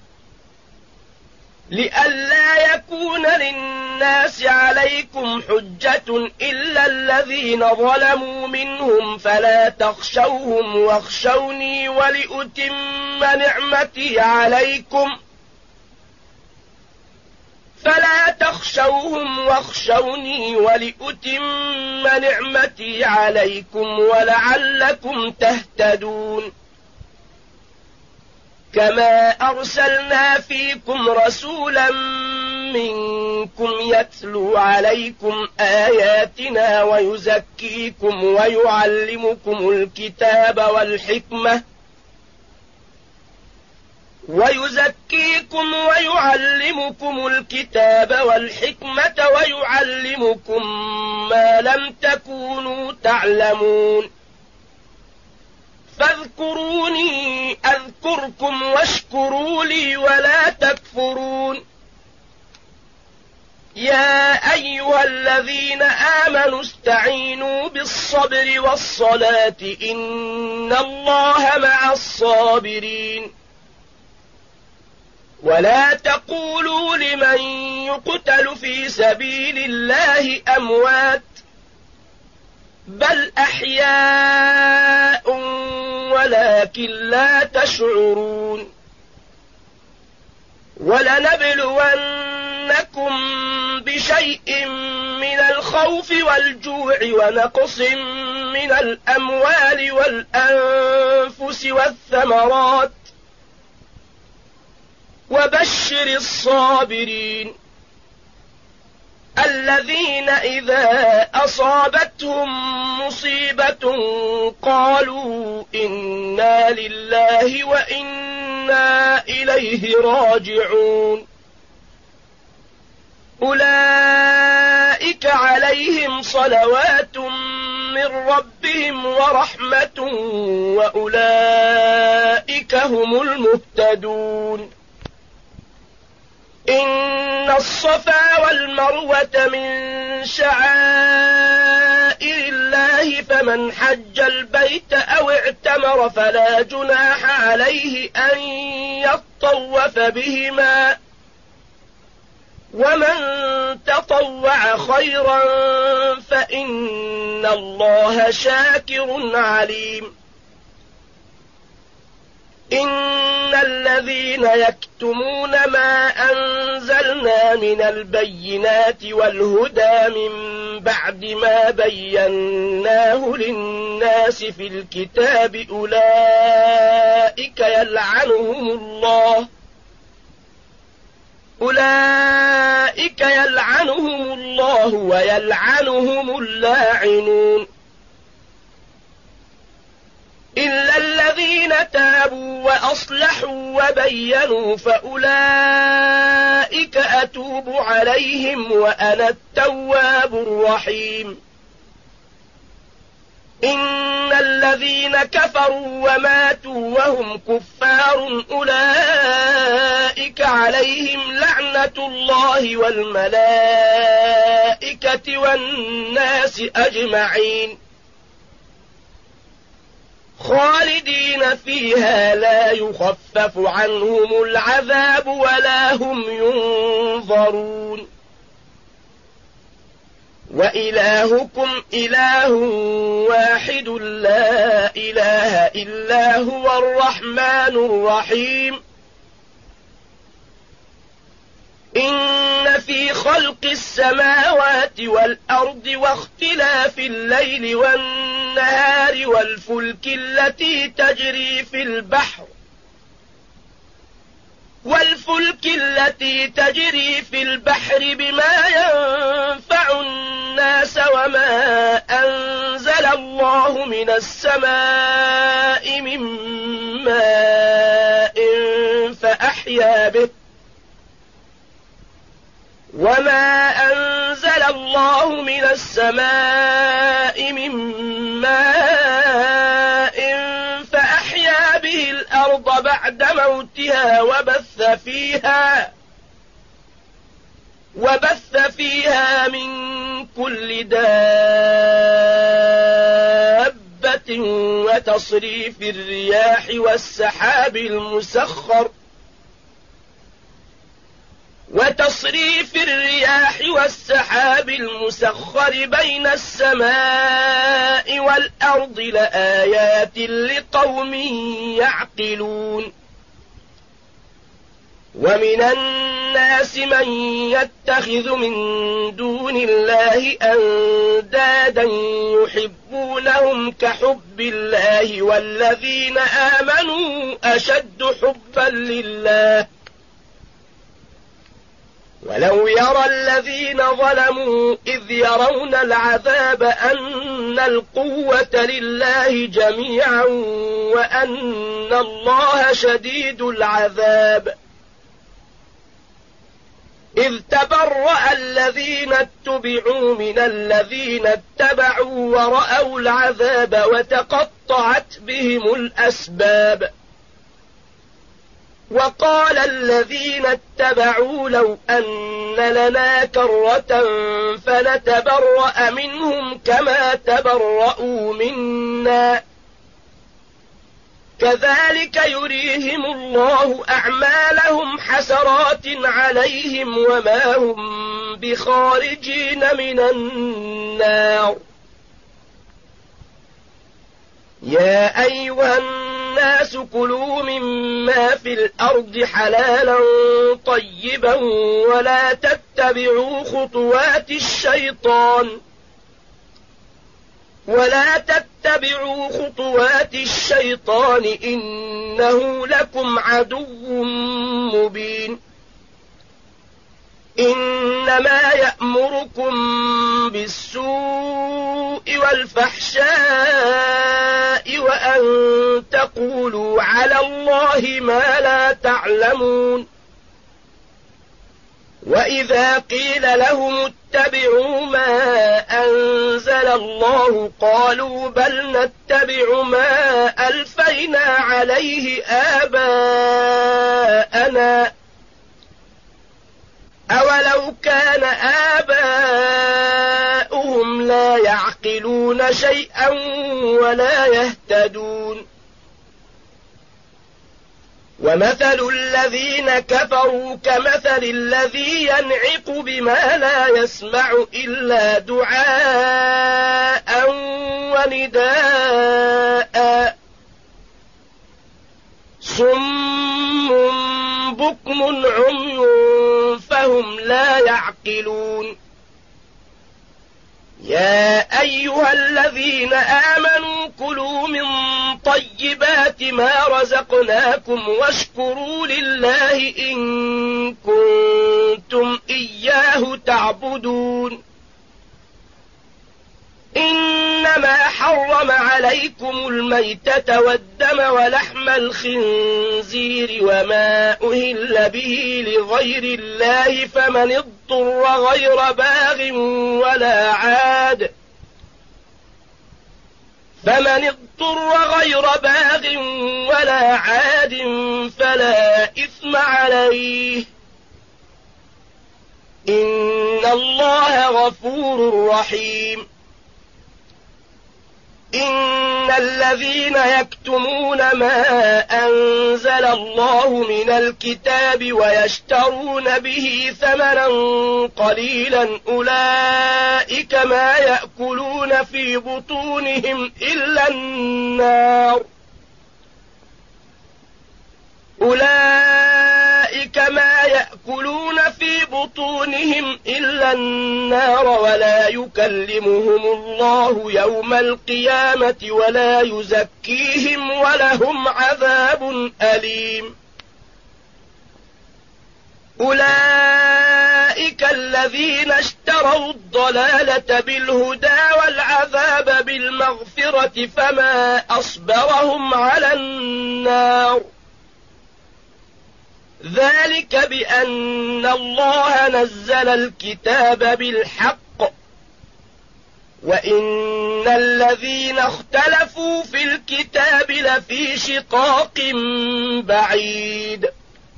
لئلا يكون للناس عليكم حجة إلا الذين ظلموا منهم فلا تخشوهم واخشوني ولأتم نعمتي عليكم فلا تخشوهم واخشوني ولأتم نعمتي عليكم ولعلكم تهتدون كما أرسلنا فيكم رسولا منكم يتلو عليكم آياتنا ويزكيكم ويعلمكم الكتاب والحكمة ويزكيكم ويعلمكم الكتاب والحكمة ويعلمكم ما لم تكونوا تعلمون فاذكروني أذكركم واشكروا لي ولا تكفرون يا أيها الذين آمنوا استعينوا بالصبر والصلاة إن الله مع الصابرين ولا تقولوا لمن يقتل في سبيل الله أموات بل أحياء ولكن لا تشعرون ولنبلونكم بشيء من الخوف والجوع ونقص من الأموال والأنفس والثمرات وبشر الصابرين الذين إذا أصابتهم مصيبة قالوا إنا لله وإنا إليه راجعون أولئك عليهم صلوات من ربهم ورحمة وأولئك هم المهتدون إن الصفا والمروة من شعائر الله فمن حج البيت أو اعتمر فلا جناح عليه أن يطوف بهما ومن تطوع خيرا فإن الله شاكر عليم إن الذين يكتمون ما أنزلنا من البينات والهدى من بعد ما بيناه للناس في الكتاب أولئك يلعنهم الله أولئك يلعنهم الله ويلعنهم اللاعنون إلا الذين تابوا وأصلحوا وبينوا فأولئك أتوب عليهم وأنا التواب الرحيم إن الذين كفروا وماتوا وهم كفار أولئك عليهم لعنة الله والملائكة والناس أجمعين خالدين فيها لا يخفف عنهم العذاب ولا هم ينظرون وإلهكم إله واحد لا إله إلا هو الرحمن الرحيم إن في خلق السماوات والأرض واختلاف الليل والنهار والفلك التي تجري في البحر والفلك التي تجري في البحر بما ينفع الناس وما أنزل الله من السماء من ماء فأحيا به وما أنزل الله من السماء من ماء فأحيا به الأرض بعد موتها وبث فيها وبث فيها من كل دابة وتصريف الرياح والسحاب المسخر وتصريف الرياح والسحاب المسخر بين السماء والأرض لآيات لقوم يعقلون ومن الناس من يتخذ من دون الله أندادا يحبونهم كحب الله والذين آمنوا أشد حبا لله ولو يرى الذين ظلموا إذ يرون العذاب أن القوة لله جميعا وأن الله شديد العذاب إذ تبرأ الذين اتبعوا من الذين اتبعوا ورأوا العذاب وتقطعت بهم الأسباب وقال الذين اتبعوا لو أن لنا كرة فنتبرأ منهم كما تبرأوا منا كذلك يريهم الله أعمالهم حسرات عليهم وما هم بخارجين من النار يا أيها الناس كلوا مما في الأرض حلالا طيبا ولا تتبعوا خطوات الشيطان ولا تتبعوا خطوات الشيطان إنه لكم عدو مبين إنما يأمركم بالسوء والفحشاء وأن تقولوا على الله ما لا تعلمون وإذا قيل لهم اتبعوا ما أنزل الله قالوا بل نتبع ما ألفينا عليه آباءنا أولو كان آباؤهم لا يعقلون شيئا ولا يهتدون ومثل الذين كفروا كمثل الذي ينعق بما لا يسمع إلا دعاء ونداء صم بكم عمي فهم لا يعقلون يا أيها الذين آمنوا كلوا من طيبات ما رزقناكم واشكروا لله إن كنتم إياه تعبدون إنما حرم عليكم الميتة والدم ولحم الخنزير وما أهل به لغير الله فمن اضطر غير باغ ولا عاد فمن اضطر غير باغ ولا عاد فلا إثم عليه إن الله غفور رحيم إن الذين يكتمون ما أنزل الله من الكتاب ويشترون به ثمنا قليلا أولئك ما يأكلون في بطونهم إلا النار أولئك ما يأكلون في بطونهم إلا النار ولا يكلمهم الله يوم القيامة ولا يزكيهم ولهم عذاب أليم أولئك الذين اشتروا الضلالة بالهدى والعذاب بالمغفرة فما أصبرهم على النار ذلك بأن الله نزل الكتاب بالحق وإن الذين اختلفوا في الكتاب لفي شقاق بعيد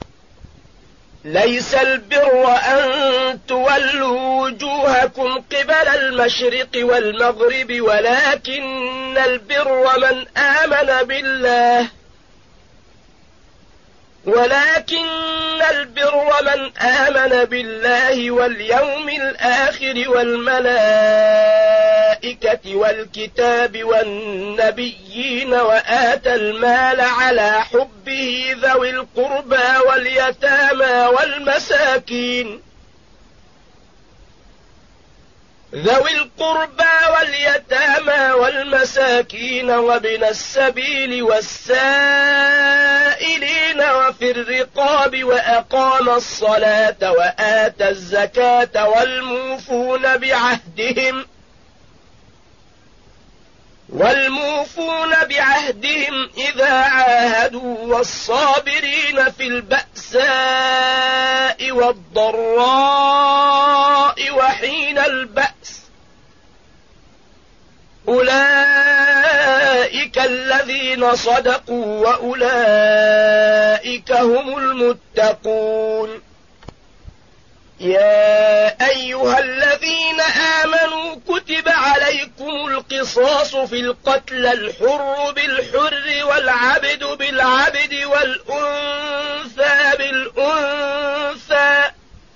ليس البر أن تولوا وجوهكم قبل المشرق والمغرب ولكن البر من آمن بالله ولكن البر من آمن بالله واليوم الآخر والملائكة والكتاب والنبيين وآتى المال على حبه ذوي القربى واليتامى والمساكين ذوي القربى واليتامى والمساكين وابن السبيل والسائلين وفي الرقاب وأقام الصلاة وآتى الزكاة والموفون بعهدهم والموفون بعهدهم إذا عاهدوا والصابرين في البأساء والضراء وحين البأس أولئك الذين صدقوا وأولئك هم المتقون يا أيها الذين آمنوا كتب عليكم القصاص في القتل الحر بالحر والعبد بالعبد والأنثى بالأنثى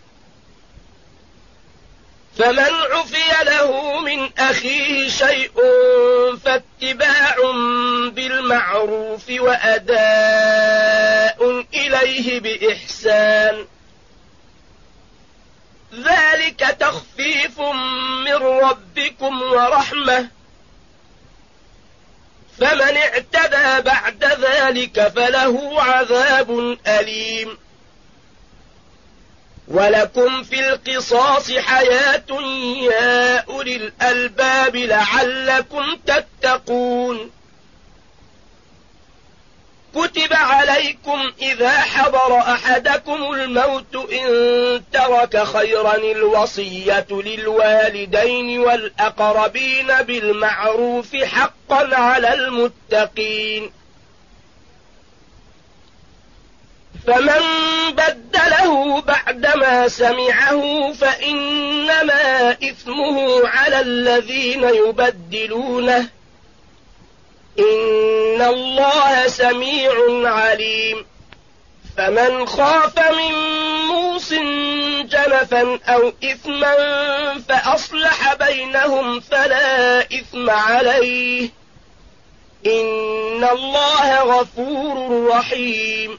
فمن عفي له من أخيه شيء فاتباع بالمعروف وأداء إليه بإحسان ذلك تخفيف من ربكم ورحمة فمن اعتدى بعد ذلك فله عذاب أليم ولكم في القصاص حياة يا أولي الألباب لعلكم تتقون كتب عليكم إذا حضر أحدكم الموت إن ترك خيرا الوصية للوالدين والأقربين بالمعروف حقا على المتقين فمن بدله بعدما سمعه فإنما إثمه على الذين يبدلونه إن الله سميع عليم فمن خاف من موص جنفا أو إثما فأصلح بينهم فلا إثم عليه إن الله غفور رحيم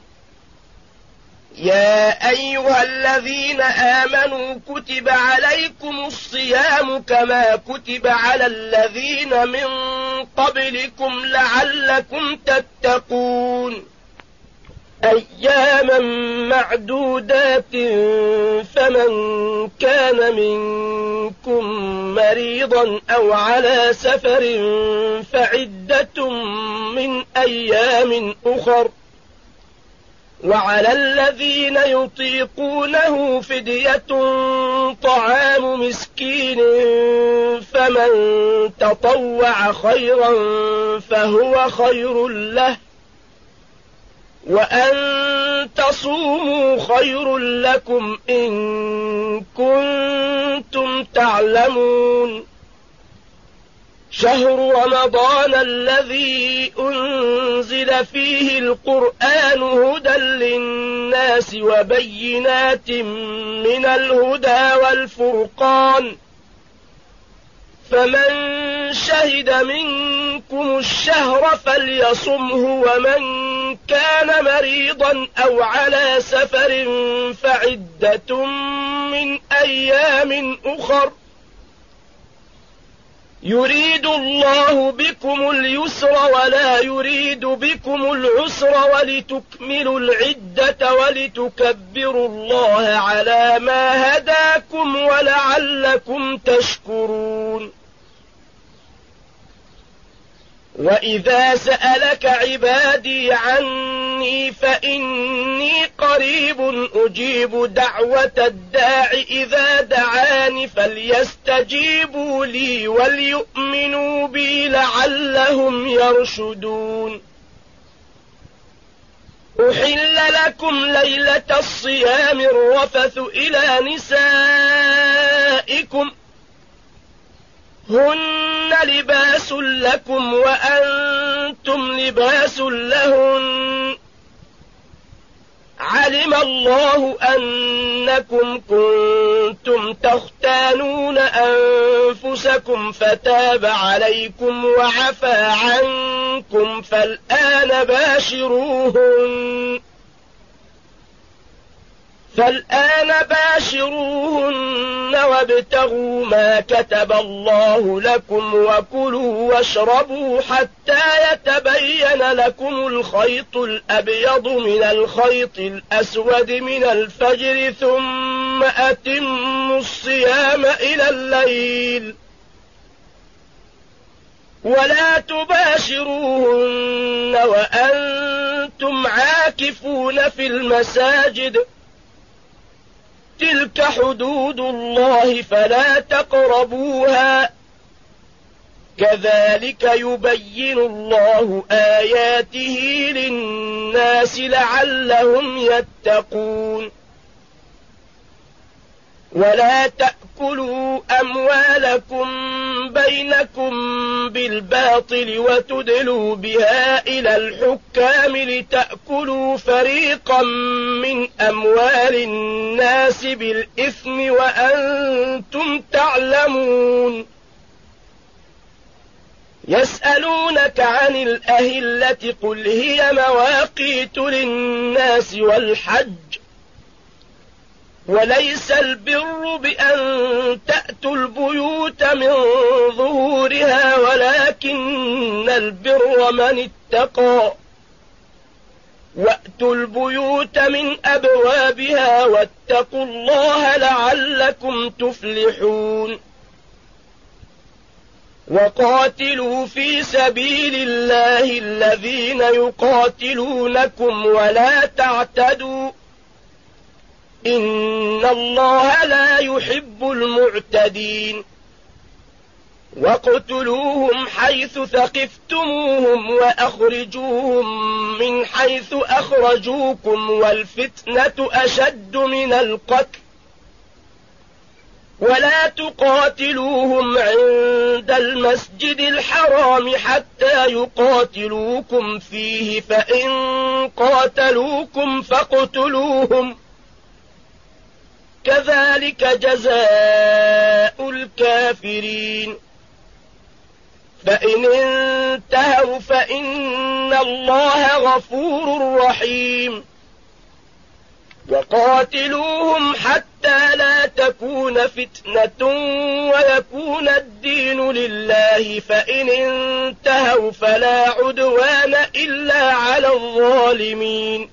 يا أيها الذين آمنوا كتب عليكم الصيام كما كتب على الذين من قبلكم لعلكم تتقون أياما معدودات فمن كان منكم مريضا أو على سفر فعدة من أيام أخر وعلى الذين يطيقونه فدية طعام مسكين فمن تطوع خيرا فهو خير له وأن تصوموا خير لكم إن كنتم تعلمون شهر رمضان الذي أنزل فيه القرآن هدى للناس وبينات من الهدى والفرقان فمن شهد منكم الشهر فليصمه ومن كان مريضا أو على سفر فعدة من أيام أخر يريد الله بكم اليسر ولا يريد بكم العسر ولتكملوا العدة ولتكبروا الله على ما هداكم ولعلكم تشكرون وإذا سألك عبادي عني فإني قريب أجيب دعوة الداع إذا دعاني فليستجيبوا لي وليؤمنوا بي لعلهم يرشدون أحل لكم ليلة الصيام الرفث إلى نسائكم هن لباس لكم وأنتم لباس لهن علم الله أنكم كنتم تختانون أنفسكم فتاب عليكم وعفى عنكم فالآن باشروهن فالآن باشروهن وابتغوا ما كتب الله لكم وكلوا واشربوا حتى يتبين لكم الخيط الأبيض من الخيط الأسود من الفجر ثم أتموا الصيام إلى الليل ولا تباشروهن وأنتم عاكفون في المساجد تلك حدود الله فلا تقربوها كذلك يبين الله آياته للناس لعلهم يتقون ولا تأكلوا أموالكم بينكم بالباطل وتدلوا بها إلى الحكام لتأكلوا فريقا من أموال الناس بالإثم وأنتم تعلمون يسألونك عن الأهلة قل هي مواقيت للناس والحج وليس البر بأن تأتوا البيوت من ظهورها ولكن البر من اتقى وأتوا البيوت من أبوابها واتقوا الله لعلكم تفلحون وقاتلوا في سبيل الله الذين يقاتلونكم ولا تعتدوا إن الله لا يحب المعتدين واقتلوهم حيث ثقفتموهم وأخرجوهم من حيث أخرجوكم والفتنة أشد من القتل ولا تقاتلوهم عند المسجد الحرام حتى يقاتلوكم فيه فإن قاتلوكم فاقتلوهم كذلك جزاء الكافرين فإن انتهوا فإن الله غفور رحيم وقاتلوهم حتى لا تكون فتنة ويكون الدين لله فإن انتهوا فلا عدوان إلا على الظالمين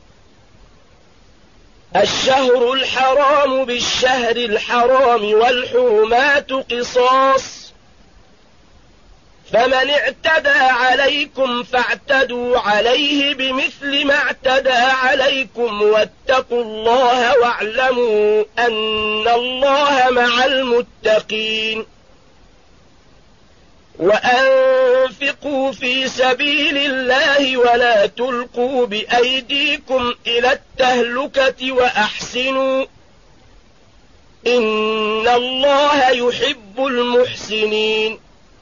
الشهر الحرام بالشهر الحرام والحرمات قصاص فمن اعتدى عليكم فاعتدوا عليه بمثل ما اعتدى عليكم واتقوا الله واعلموا أن الله مع المتقين وأنفقوا في سبيل الله ولا تلقوا بأيديكم إلى التهلكة وأحسنوا إن الله يحب المحسنين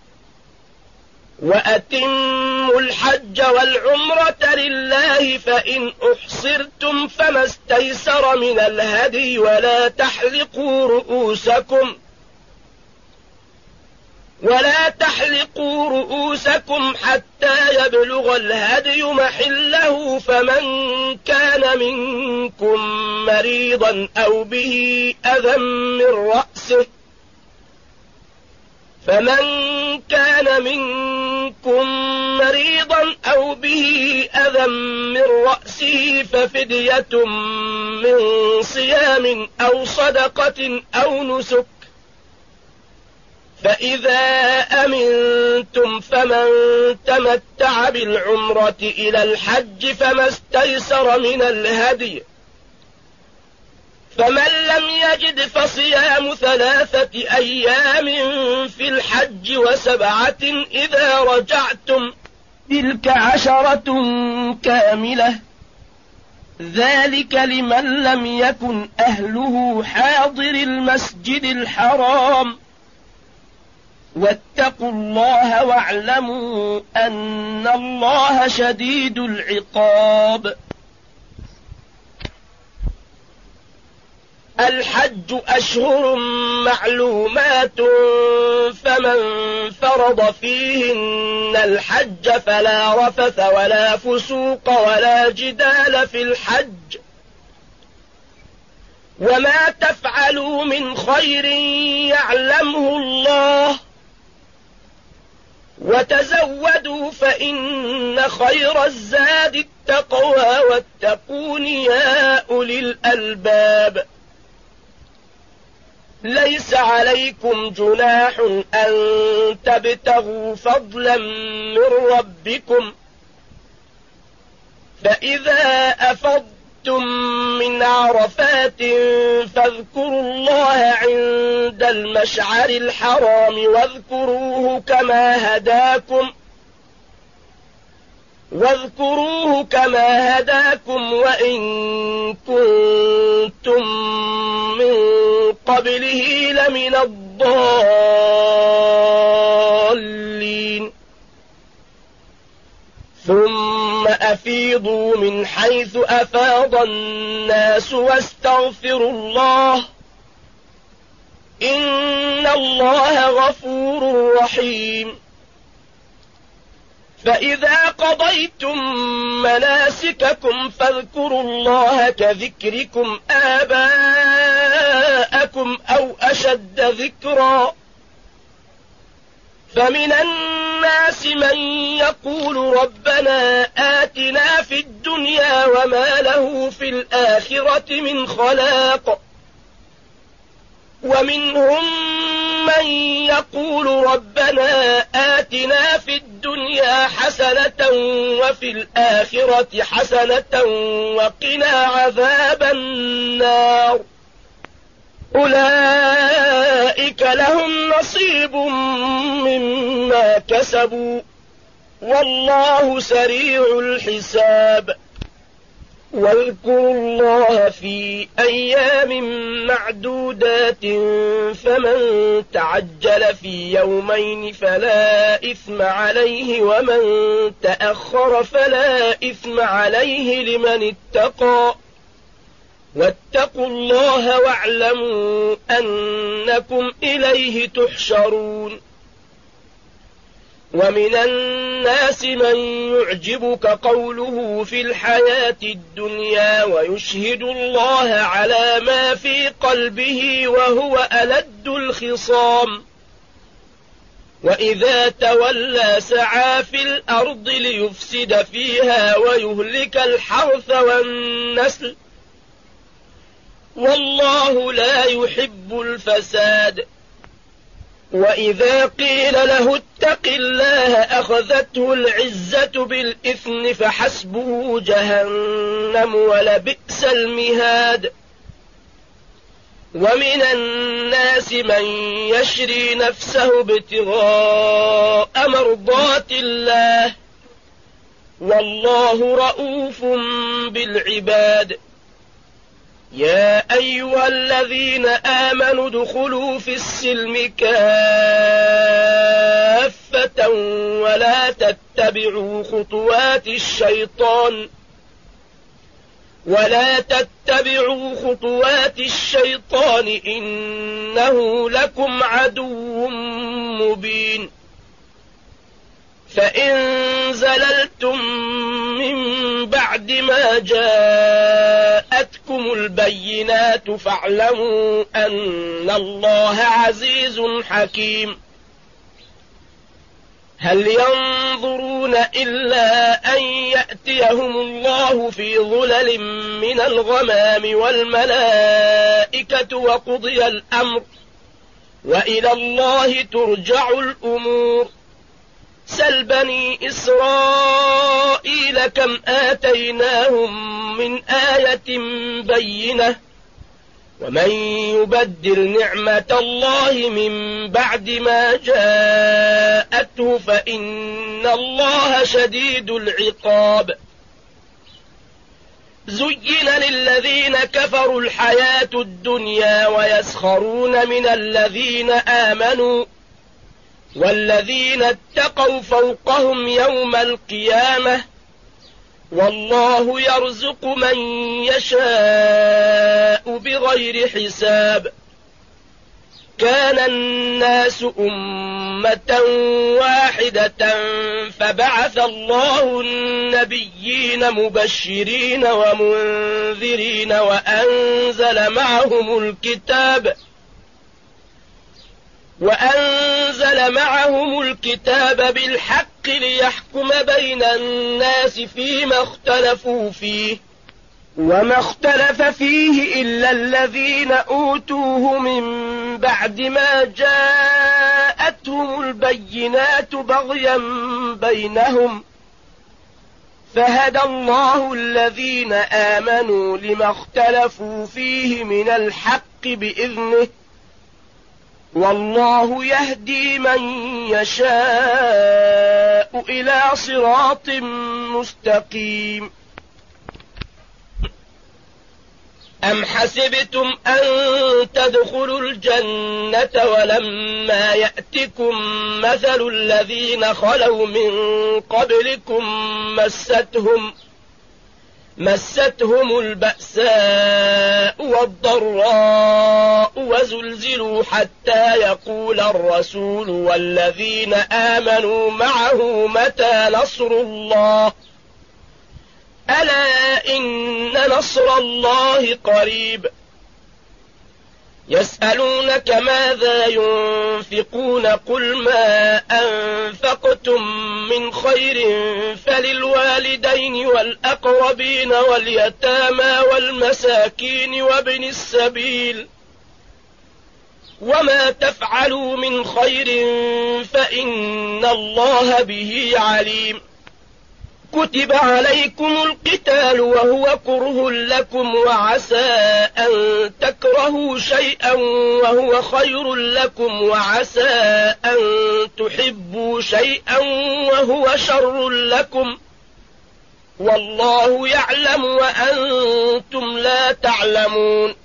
وأتموا الحج والعمرة لله فإن أحصرتم فما استيسر من الهدي ولا تحلقوا رؤوسكم ولا تحلقوا رؤوسكم حتى يبلغ الهدي محله فمن كان منكم مريضا أو به أذى من رأسه فمن كان منكم مريضا أو به أذى من رأسه ففدية من صيام أو صدقة أو نسك فإذا أمنتم فمن تمتع بالعمرة إلى الحج فما استيسر من الهدي فمن لم يجد فصيام ثلاثة أيام في الحج وسبعة إذا رجعتم تلك عشرة كاملة ذلك لمن لم يكن أهله حاضر المسجد الحرام واتقوا الله واعلموا أن الله شديد العقاب الحج أشهر معلومات فمن فرض فيهن الحج فلا رفث ولا فسوق ولا جدال في الحج وما تفعلوا من خير يعلمه الله وتزودوا فإن خير الزاد التقوى واتقون يا أولي الألباب ليس عليكم جناح أن تبتغوا فضلا من ربكم فإذا أفضتم من عرفات فاذكروا الله عند المشعر الحرام واذكروه كما هداكم واذكروه كما هداكم وإن كنتم من قبله لمن الضالين ثم أفيضوا من حيث أفاض الناس واستغفروا الله إن الله غفور رحيم فإذا قضيتم مناسككم فاذكروا الله كذكركم آباءكم أو أشد ذكرا فمن الناس من يقول ربنا آتنا في الدنيا وما له في الآخرة من خلاق ومنهم من يقول ربنا آتنا في الدنيا حسنة وفي الآخرة حسنة وقنا عذاب النار أولئك لهم نصيب مما كسبوا والله سريع الحساب واذكروا الله في أيام معدودات فمن تعجل في يومين فلا إثم عليه ومن تأخر فلا إثم عليه لمن اتقى واتقوا الله واعلموا أنكم إليه تحشرون ومن الناس من يعجبك قوله في الحياة الدنيا ويشهد الله على ما في قلبه وهو ألد الخصام وإذا تولى سعى في الأرض ليفسد فيها ويهلك الحرث والنسل والله لا يحب الفساد وإذا قيل له اتق الله أخذته العزة بالإثم فحسبه جهنم ولبئس المهاد ومن الناس من يشري نفسه ابتغاء مرضات الله والله رؤوف بالعباد يا أيها الذين آمنوا ادخلوا في السلم كافة ولا تتبعوا خطوات الشيطان ولا تتبعوا خطوات الشيطان إنه لكم عدو مبين فإن زللتم من بعد ما جاءتكم البينات فاعلموا أن الله عزيز حكيم هل ينظرون إلا أن يأتيهم الله في ظلل من الغمام والملائكة وقضي الأمر وإلى الله ترجع الأمور سل بني إسرائيل كم آتيناهم من آية بينة ومن يبدل نعمة الله من بعد ما جاءته فإن الله شديد العقاب زين للذين كفروا الحياة الدنيا ويسخرون من الذين آمنوا والذين اتقوا فوقهم يوم القيامة والله يرزق من يشاء بغير حساب كان الناس أمة واحدة فبعث الله النبيين مبشرين ومنذرين وأنزل معهم الكتاب وأنزل معهم الكتاب بالحق ليحكم بين الناس فيما اختلفوا فيه وما اختلف فيه إلا الذين أوتوه من بعد ما جاءتهم البينات بغيا بينهم فهدى الله الذين آمنوا لما اختلفوا فيه من الحق بإذنه والله يهدي من يشاء إلى صراط مستقيم أم حسبتم أن تدخلوا الجنة ولما يأتكم مثل الذين خلوا من قبلكم مستهم مستهم البأساء والضراء وزلزلوا حتى يقول الرسول والذين آمنوا معه متى نصر الله ألا إن نصر الله قريب يسألونك ماذا ينفقون قل ما أنفقتم من خير فللوالدين والأقربين واليتامى والمساكين وابن السبيل وما تفعلوا من خير فإن الله به عليم. كتب عليكم القتال وهو كره لكم وعسى أن تكرهوا شيئا وهو خير لكم وعسى أن تحبوا شيئا وهو شر لكم والله يعلم وأنتم لا تعلمون.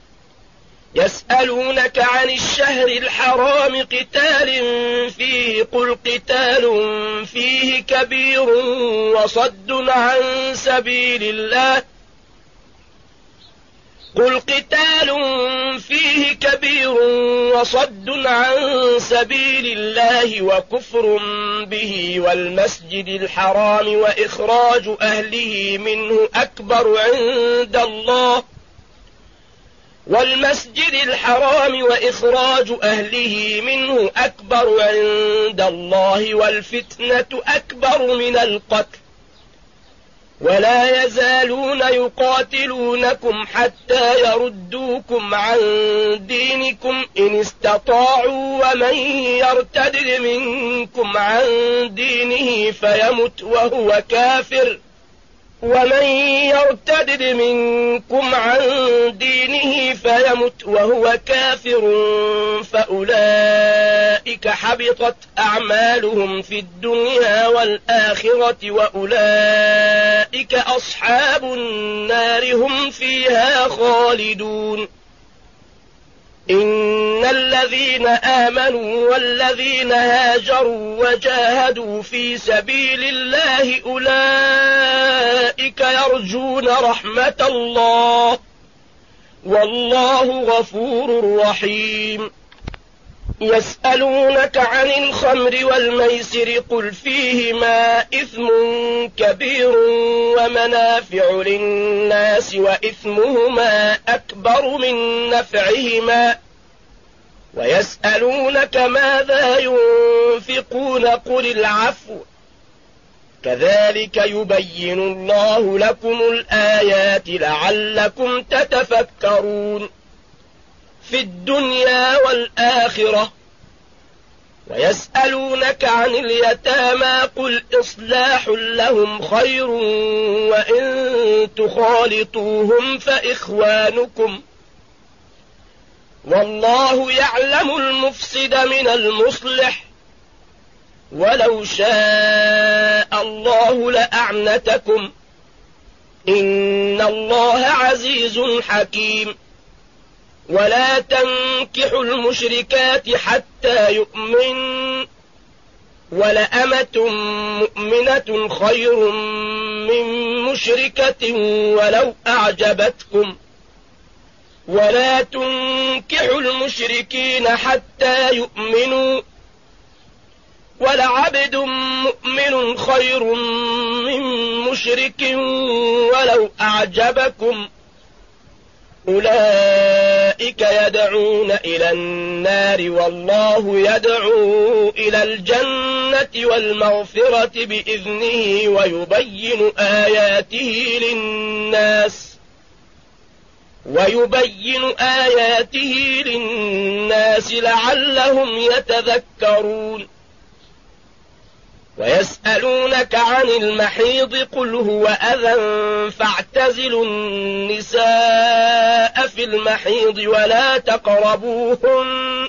يسألونك عن الشهر الحرام قتال فيه قل قتال فيه كبير وصد عن سبيل الله قل قتال فيه كبير وصد عن سبيل الله وكفر به والمسجد الحرام وإخراج أهله منه أكبر عند الله والمسجد الحرام وإخراج أهله منه أكبر عند الله والفتنة أكبر من القتل ولا يزالون يقاتلونكم حتى يردوكم عن دينكم إن استطاعوا ومن يرتد منكم عن دينه فيمت وهو كافر ومن يرتد منكم عن دينه فيمت وهو كافر فأولئك حبطت أعمالهم في الدنيا والآخرة وأولئك أصحاب النار هم فيها خالدون. إن الذين آمنوا والذين هاجروا وجاهدوا في سبيل الله أولئك يرجون رحمة الله والله غفور رحيم. يسألونك عن الخمر والميسر قل فيهما إثم كبير ومنافع للناس وإثمهما أكبر من نفعهما ويسألونك ماذا ينفقون قل العفو كذلك يبين الله لكم الآيات لعلكم تتفكرون في الدنيا والآخرة. ويسألونك عن اليتامى قل إصلاح لهم خير وإن تخالطوهم فإخوانكم والله يعلم المفسد من المصلح ولو شاء الله لأعنتكم إن الله عزيز حكيم. ولا تنكحوا المشركات حتى يؤمن ولأمة مؤمنة خير من مشركة ولو أعجبتكم ولا تنكحوا المشركين حتى يؤمنوا ولعبد مؤمن خير من مشرك ولو أعجبكم أولئك يدعون إلى النار والله يدعو إلى الجنة والمغفرة بإذنه ويبين آياته للناس ويبين آياته للناس لعلهم يتذكرون. ويسألونك عن المحيض قل هو أذى فاعتزلوا النساء في المحيض ولا تقربوهن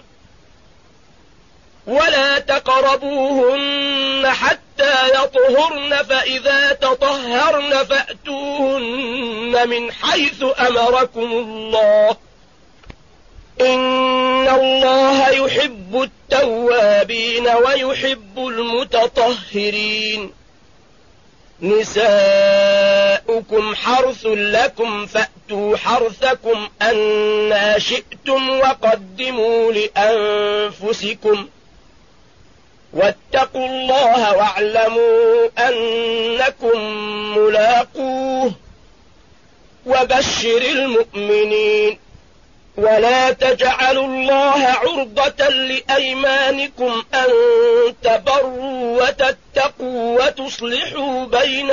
ولا تقربوهن حتى يطهرن فإذا تطهرن فأتوهن من حيث أمركم الله إن الله يحب التوابين ويحب المتطهرين. نساؤكم حرث لكم فأتوا حرثكم أنى شئتم وقدموا لأنفسكم واتقوا الله واعلموا أنكم ملاقوه وبشر المؤمنين. ولا تجعلوا الله عرضة لأيمانكم أن تبروا وتتقوا وتصلحوا بين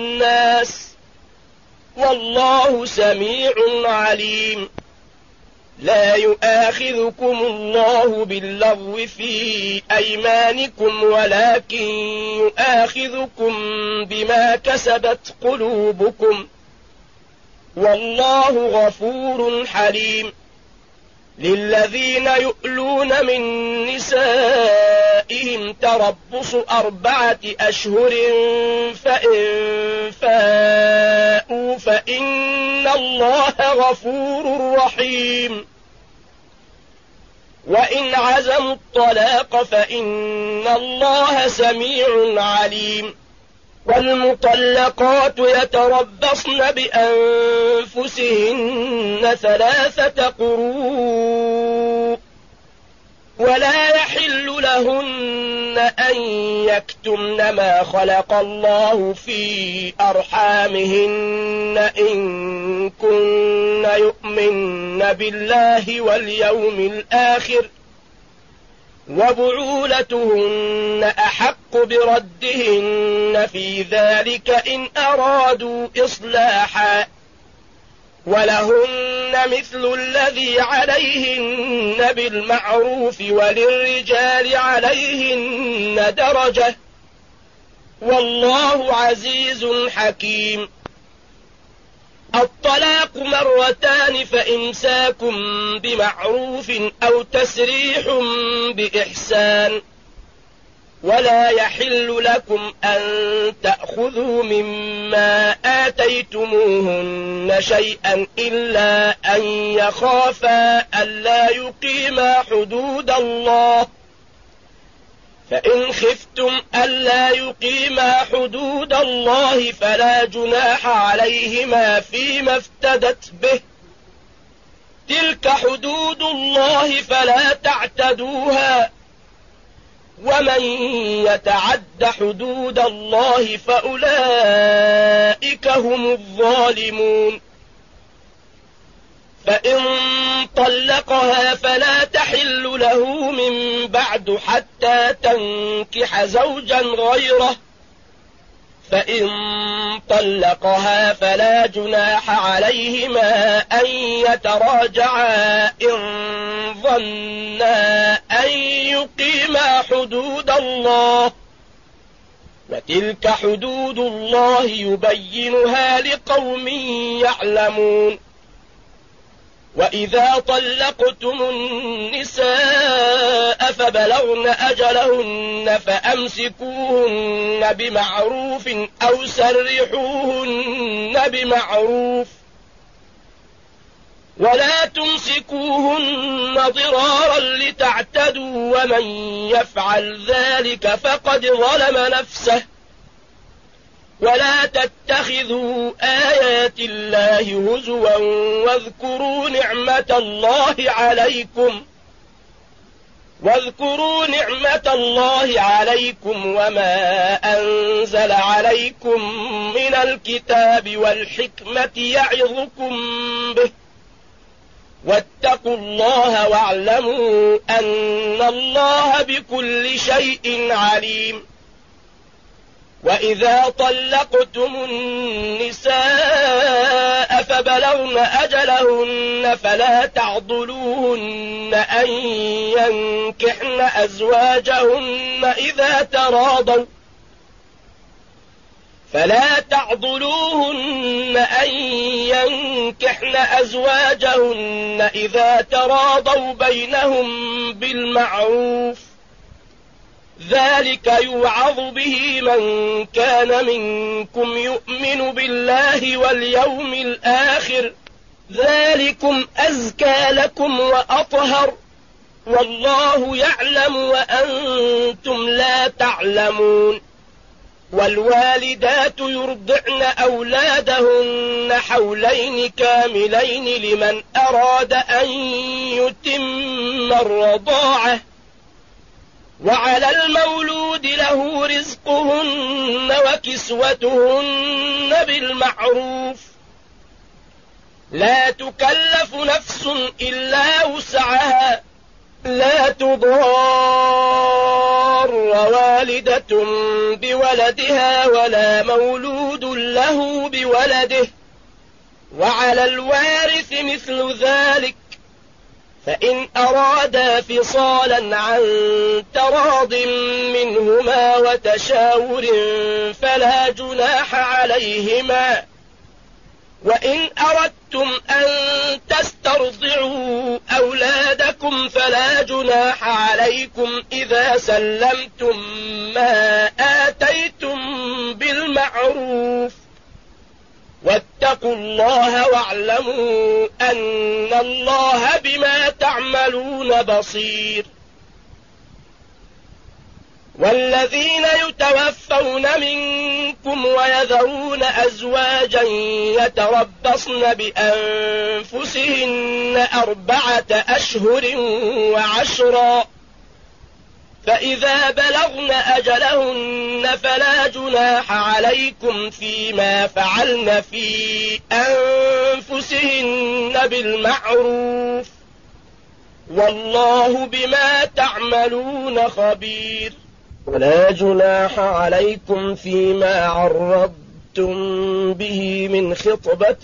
الناس والله سميع عليم. لا يؤاخذكم الله باللغو في أيمانكم ولكن يؤاخذكم بما كسبت قلوبكم والله غفور حليم. للذين يؤلون من نسائهم تربص أربعة أشهر فإن فاءوا فإن الله غفور رحيم. وإن عزموا الطلاق فإن الله سميع عليم. والمطلقات يتربصن بأنفسهن ثلاثة قروء ولا يحل لهن أن يكتمن ما خلق الله في أرحامهن إن كن يؤمن بالله واليوم الآخر وبعولتهن أحق بردهن في ذلك إن أرادوا إصلاحا ولهن مثل الذي عليهن بالمعروف وللرجال عليهن درجة والله عزيز حكيم. الطلاق مرتان فإمساكم بمعروف أو تسريح بإحسان ولا يحل لكم أن تأخذوا مما آتيتموهن شيئا إلا أن يخافا ألا يقيما حدود الله فإن خفتم ألا يقيما حدود الله فلا جناح عليهما فيما افتدت به تلك حدود الله فلا تعتدوها ومن يتعد حدود الله فأولئك هم الظالمون. فإن طلقها فلا تحل له من بعد حتى تنكح زوجا غيره فإن طلقها فلا جناح عليهما أن يتراجعا إن ظنا أن يقيما حدود الله وتلك حدود الله يبينها لقوم يعلمون. وإذا طلقتم النساء فبلغن أجلهن فأمسكوهن بمعروف أو سرحوهن بمعروف ولا تمسكوهن ضرارا لتعتدوا ومن يفعل ذلك فقد ظلم نفسه ولا تتخذوا آيات الله هزوا واذكروا نعمة الله عليكم واذكروا نعمة الله عليكم وما أنزل عليكم من الكتاب والحكمة يعظكم به واتقوا الله واعلموا أن الله بكل شيء عليم. وإذا طلقتم النساء فبلغن أجلهن فلا تعضلوهن أن ينكحن أزواجهن إذا تراضوا فلا تعضلوهن أن ينكحن أزواجهن إذا تراضوا بينهم بالمعروف ذلك يوعظ به من كان منكم يؤمن بالله واليوم الآخر ذلكم أزكى لكم وأطهر والله يعلم وأنتم لا تعلمون. والوالدات يرضعن أولادهن حولين كاملين لمن أراد أن يتم الرضاعة وعلى المولود له رزقهن وكسوتهن بالمعروف لا تكلف نفس إلا وسعها لا تضار والدة بولدها ولا مولود له بولده وعلى الوارث مثل ذلك فإن أرادا فصالا عن تراض منهما وتشاور فلا جناح عليهما، وإن أردتم أن تسترضعوا أولادكم فلا جناح عليكم إذا سلمتم ما آتيتم بالمعروف، واتقوا الله واعلموا أن الله بما تعملون بصير. والذين يتوفون منكم ويذرون أزواجا يتربصن بأنفسهن أربعة أشهر وعشرا، فإذا بلغن أجلهن فلا جناح عليكم فيما فعلن في أنفسهن بالمعروف، والله بما تعملون خبير. ولا جناح عليكم فيما عرضتم به من خطبة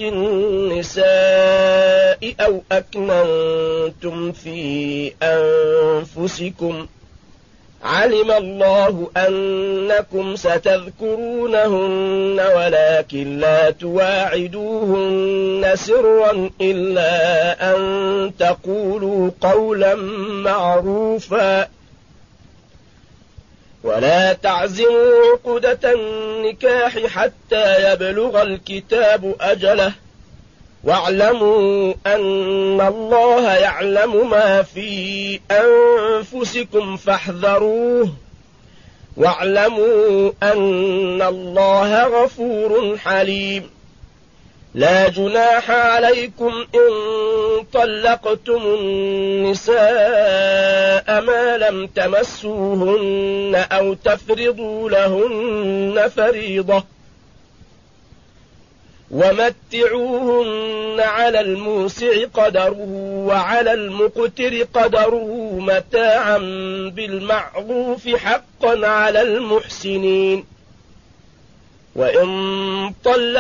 النساء أو أكننتم في أنفسكم، علم الله أنكم ستذكرونهن ولكن لا تواعدوهن سرا إلا أن تقولوا قولا معروفا، ولا تعزموا عقدة النكاح حتى يبلغ الكتاب أجله، واعلموا أن الله يعلم ما في أنفسكم فاحذروه، واعلموا أن الله غفور حليم. لا جناح عليكم إن طلقتم النساء ما لم تمسوهن أو تفرضوا لهن فريضة، ومتعوهن على الموسع قدره وعلى المقتر قدره متاعا بالمعروف حقا على المحسنين. وإن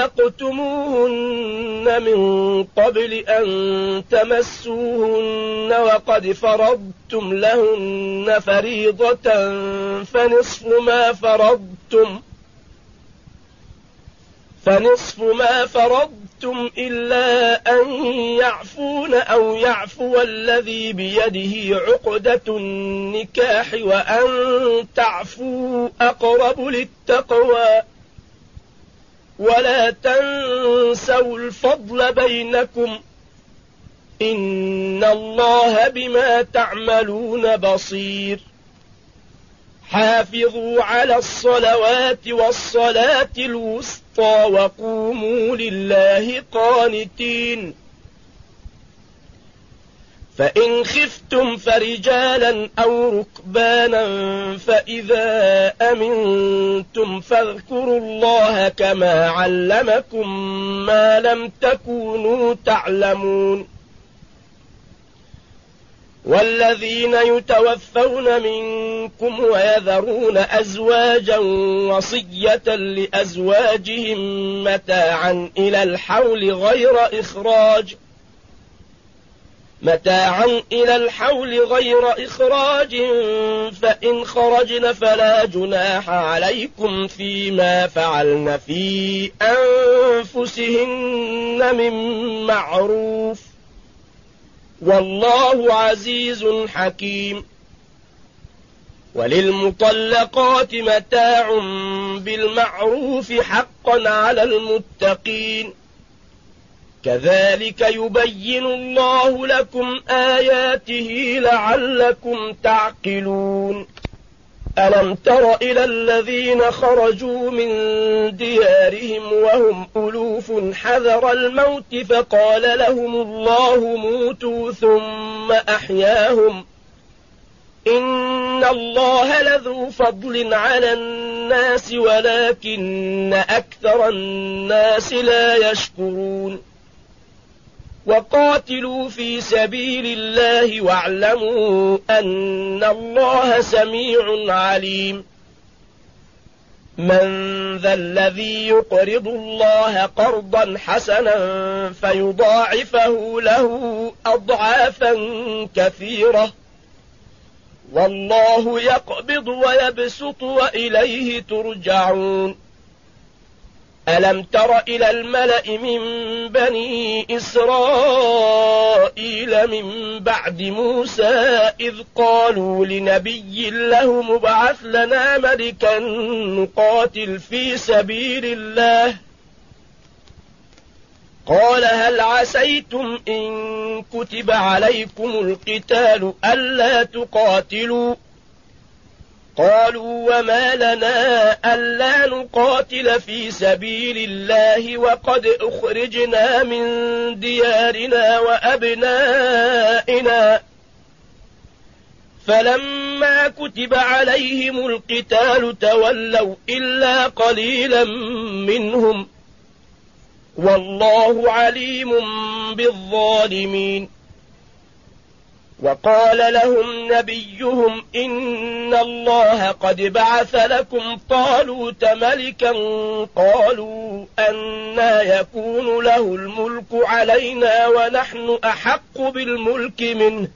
طلقتموهن من قبل أن تمسوهن وقد فرضتم لهن فريضة فنصف ما فرضتم فنصف ما فرضتم إلا أن يعفون أو يعفو الذي بيده عقدة النكاح وأن تعفوا أقرب للتقوى، ولا تنسوا الفضل بينكم، إن الله بما تعملون بصير. حافظوا على الصلوات والصلاة الوسطى وقوموا لله قانتين. فإن خفتم فرجالا أو ركبانا فإذا أمنتم فاذكروا الله كما علمكم ما لم تكونوا تعلمون. والذين يتوفون منكم ويذرون أزواجا وصية لأزواجهم متاعا إلى الحول غير إخراج متاعا إلى الحول غير إخراج فإن خرجن فلا جناح عليكم فيما فعلن في أنفسهن من معروف، والله عزيز حكيم. وللمطلقات متاع بالمعروف حقا على المتقين، كذلك يبين الله لكم آياته لعلكم تعقلون. ألم تر إلى الذين خرجوا من ديارهم وهم ألوف حذر الموت فقال لهم الله موتوا ثم أحياهم، إن الله لذو فضل على الناس ولكن أكثر الناس لا يشكرون. وقاتلوا في سبيل الله واعلموا أن الله سميع عليم. من ذا الذي يقرض الله قرضا حسنا فيضاعفه له أضعافا كثيرة والله يقبض ويبسط وإليه ترجعون ألم تر إلى الملأ من بني إسرائيل من بعد موسى إذ قالوا لنبي له مبعث لنا ملكا نقاتل في سبيل الله قال هل عسيتم إن كتب عليكم القتال ألا تقاتلوا قالوا وما لنا ألا نقاتل في سبيل الله وقد أخرجنا من ديارنا وأبنائنا فلما كتب عليهم القتال تولوا إلا قليلا منهم والله عليم بالظالمين وقال لهم نبيهم إن الله قد بعث لكم طالوت ملكا قالوا أنى يكون له الملك علينا ونحن أحق بالملك منه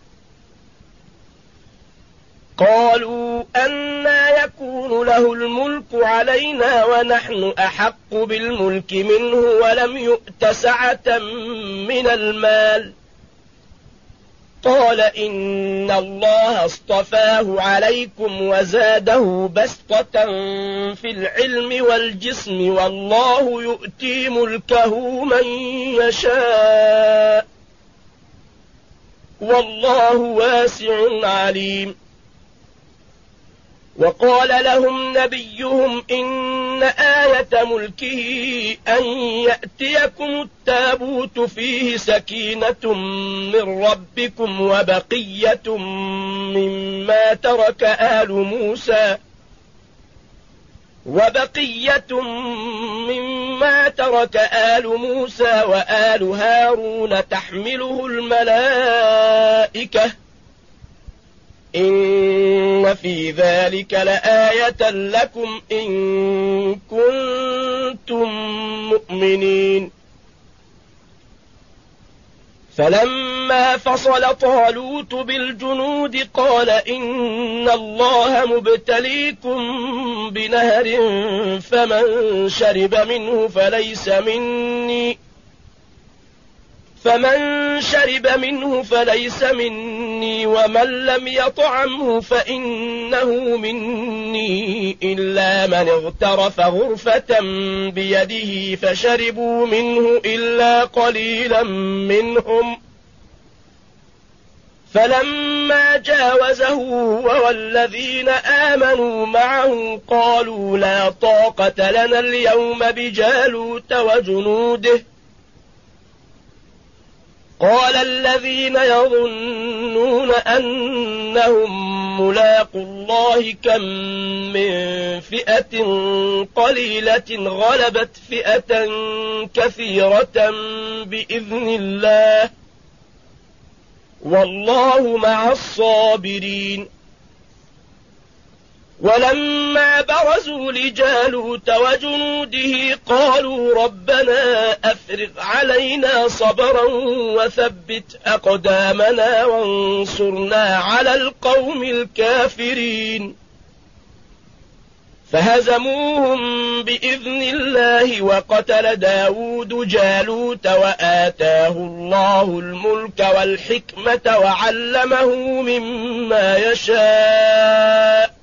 قالوا أنى يكون له الملك علينا ونحن أحق بالملك منه ولم يؤت سعة من المال قال إن الله اصطفاه عليكم وزاده بسطة في العلم والجسم والله يؤتي ملكه من يشاء والله واسع عليم وقال لهم نبيهم إن آية ملكه أن يأتيكم التابوت فيه سكينة من ربكم وبقية مما ترك آل موسى وبقية مما ترك آل موسى وآل هارون تحمله الملائكة إن في ذلك لآية لكم إن كنتم مؤمنين فلما فصل طالوت بالجنود قال إن الله مبتليكم بنهر فمن شرب منه فليس مني فمن شرب منه فليس مني ومن لم يطعمه فإنه مني إلا من اغترف غرفة بيده فشربوا منه إلا قليلا منهم فلما جاوزه هو والذين آمنوا معه قالوا لا طاقة لنا اليوم بجالوت وجنوده قال الذين يظنون أنهم ملاقوا الله كم من فئة قليلة غلبت فئة كثيرة بإذن الله والله مع الصابرين ولما برزوا لجالوت وجنوده قالوا ربنا أفرغ علينا صبرا وثبت أقدامنا وانصرنا على القوم الكافرين فهزموهم بإذن الله وقتل داود جالوت وآتاه الله الملك والحكمة وعلمه مما يشاء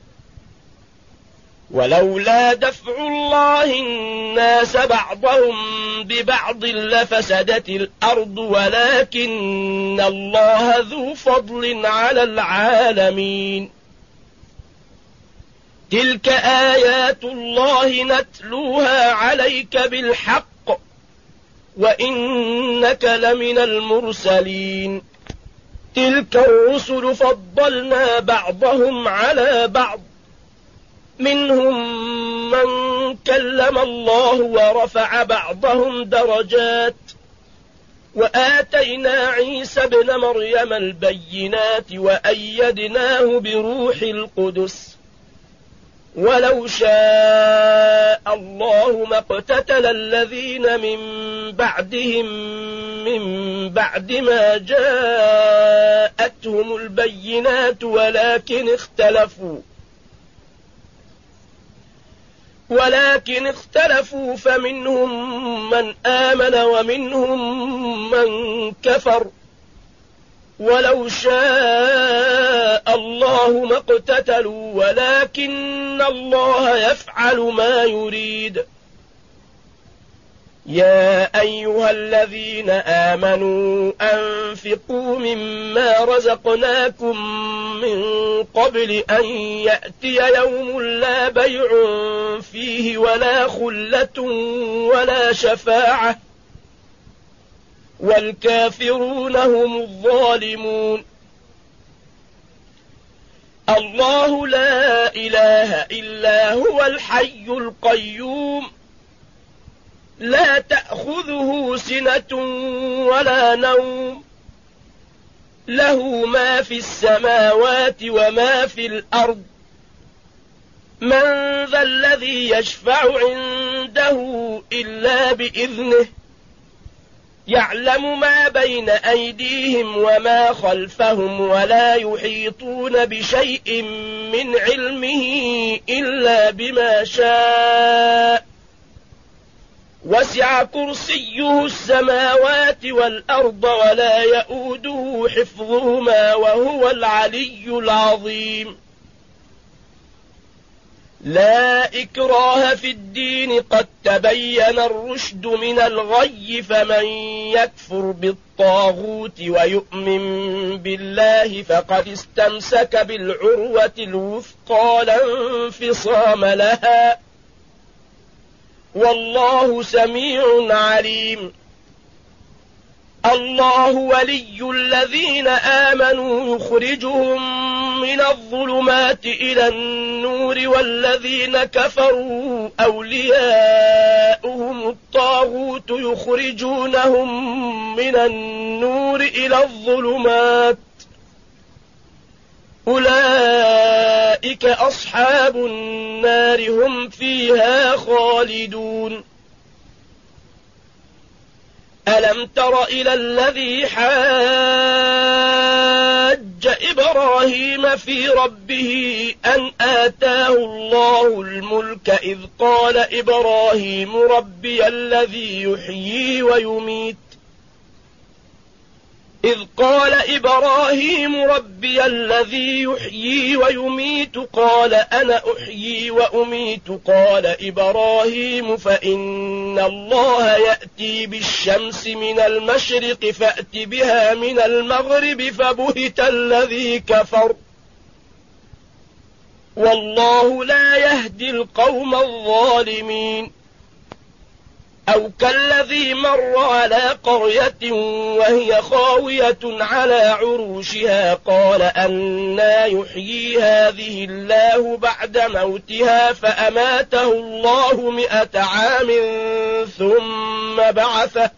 ولولا دفع الله الناس بعضهم ببعض لفسدت الأرض ولكن الله ذو فضل على العالمين تلك آيات الله نتلوها عليك بالحق وإنك لمن المرسلين تلك الرسل فضلنا بعضهم على بعض منهم من كلم الله ورفع بعضهم درجات وآتينا عيسى ابن مريم البينات وأيدناه بروح القدس ولو شاء الله ما اقتتل الذين من بعدهم من بعد ما جاءتهم البينات ولكن اختلفوا ولكن اختلفوا فمنهم من آمن ومنهم من كفر ولو شاء الله ما اقتتلوا ولكن الله يفعل ما يريد. يا أيها الذين آمنوا أنفقوا مما رزقناكم من قبل أن يأتي يوم لا بيع فيه ولا خلة ولا شفاعة والكافرون هم الظالمون. الله لا إله إلا هو الحي القيوم لا تأخذه سنة ولا نوم له ما في السماوات وما في الأرض من ذا الذي يشفع عنده إلا بإذنه يعلم ما بين أيديهم وما خلفهم ولا يحيطون بشيء من علمه إلا بما شاء وسع كرسيه السماوات والأرض ولا يئوده حفظهما وهو العلي العظيم. لا إكراه في الدين قد تبين الرشد من الغي فمن يكفر بالطاغوت ويؤمن بالله فقد استمسك بالعروة الوثقى لا انفصام لها والله سميع عليم. الله ولي الذين آمنوا يخرجهم من الظلمات إلى النور والذين كفروا أولياؤهم الطاغوت يخرجونهم من النور إلى الظلمات أولئك أصحاب النار هم فيها خالدون. ألم تر إلى الذي حاج إبراهيم في ربه أن آتاه الله الملك إذ قال إبراهيم ربي الذي يحيي ويميت إذ قال إبراهيم ربي الذي يحيي ويميت قال أنا أحيي وأميت قال إبراهيم فإن الله يأتي بالشمس من المشرق فأت بها من المغرب فبهت الذي كفر والله لا يهدي القوم الظالمين. أو كالذي مر على قرية وهي خاوية على عروشها قال أنى يحيي هذه الله بعد موتها فأماته الله مئة عام ثم بعثه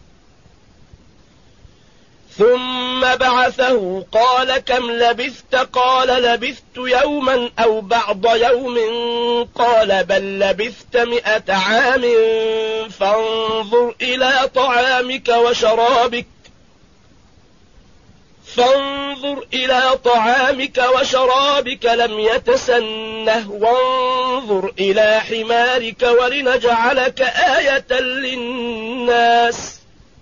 ثم بعثه قال كم لبثت قال لبثت يوما أو بعض يوم قال بل لبثت مئة عام فانظر إلى طعامك وشرابك فانظر إلى طعامك وشرابك لم يتسنه وانظر إلى حمارك ولنجعلك آية للناس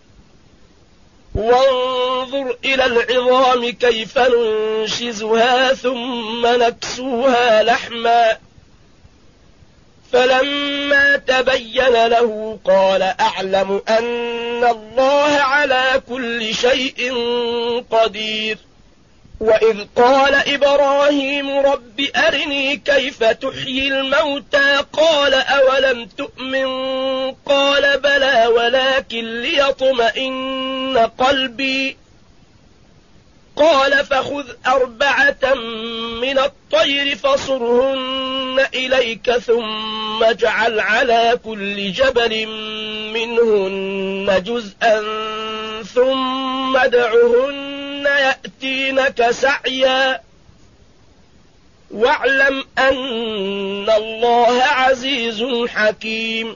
وانظر إلى العظام كيف ننشزها ثم نكسوها لحما فلما تبين له قال أعلم أن الله على كل شيء قدير. وإذ قال إبراهيم رب أرني كيف تحيي الموتى قال أولم تؤمن قال بلى ولكن ليطمئن قلبي قال فخذ أربعة من الطير فصرهن إليك ثم اجعل على كل جبل منهن جزءا ثم ادعهن يأتينك سعيا واعلم أن الله عزيز حكيم.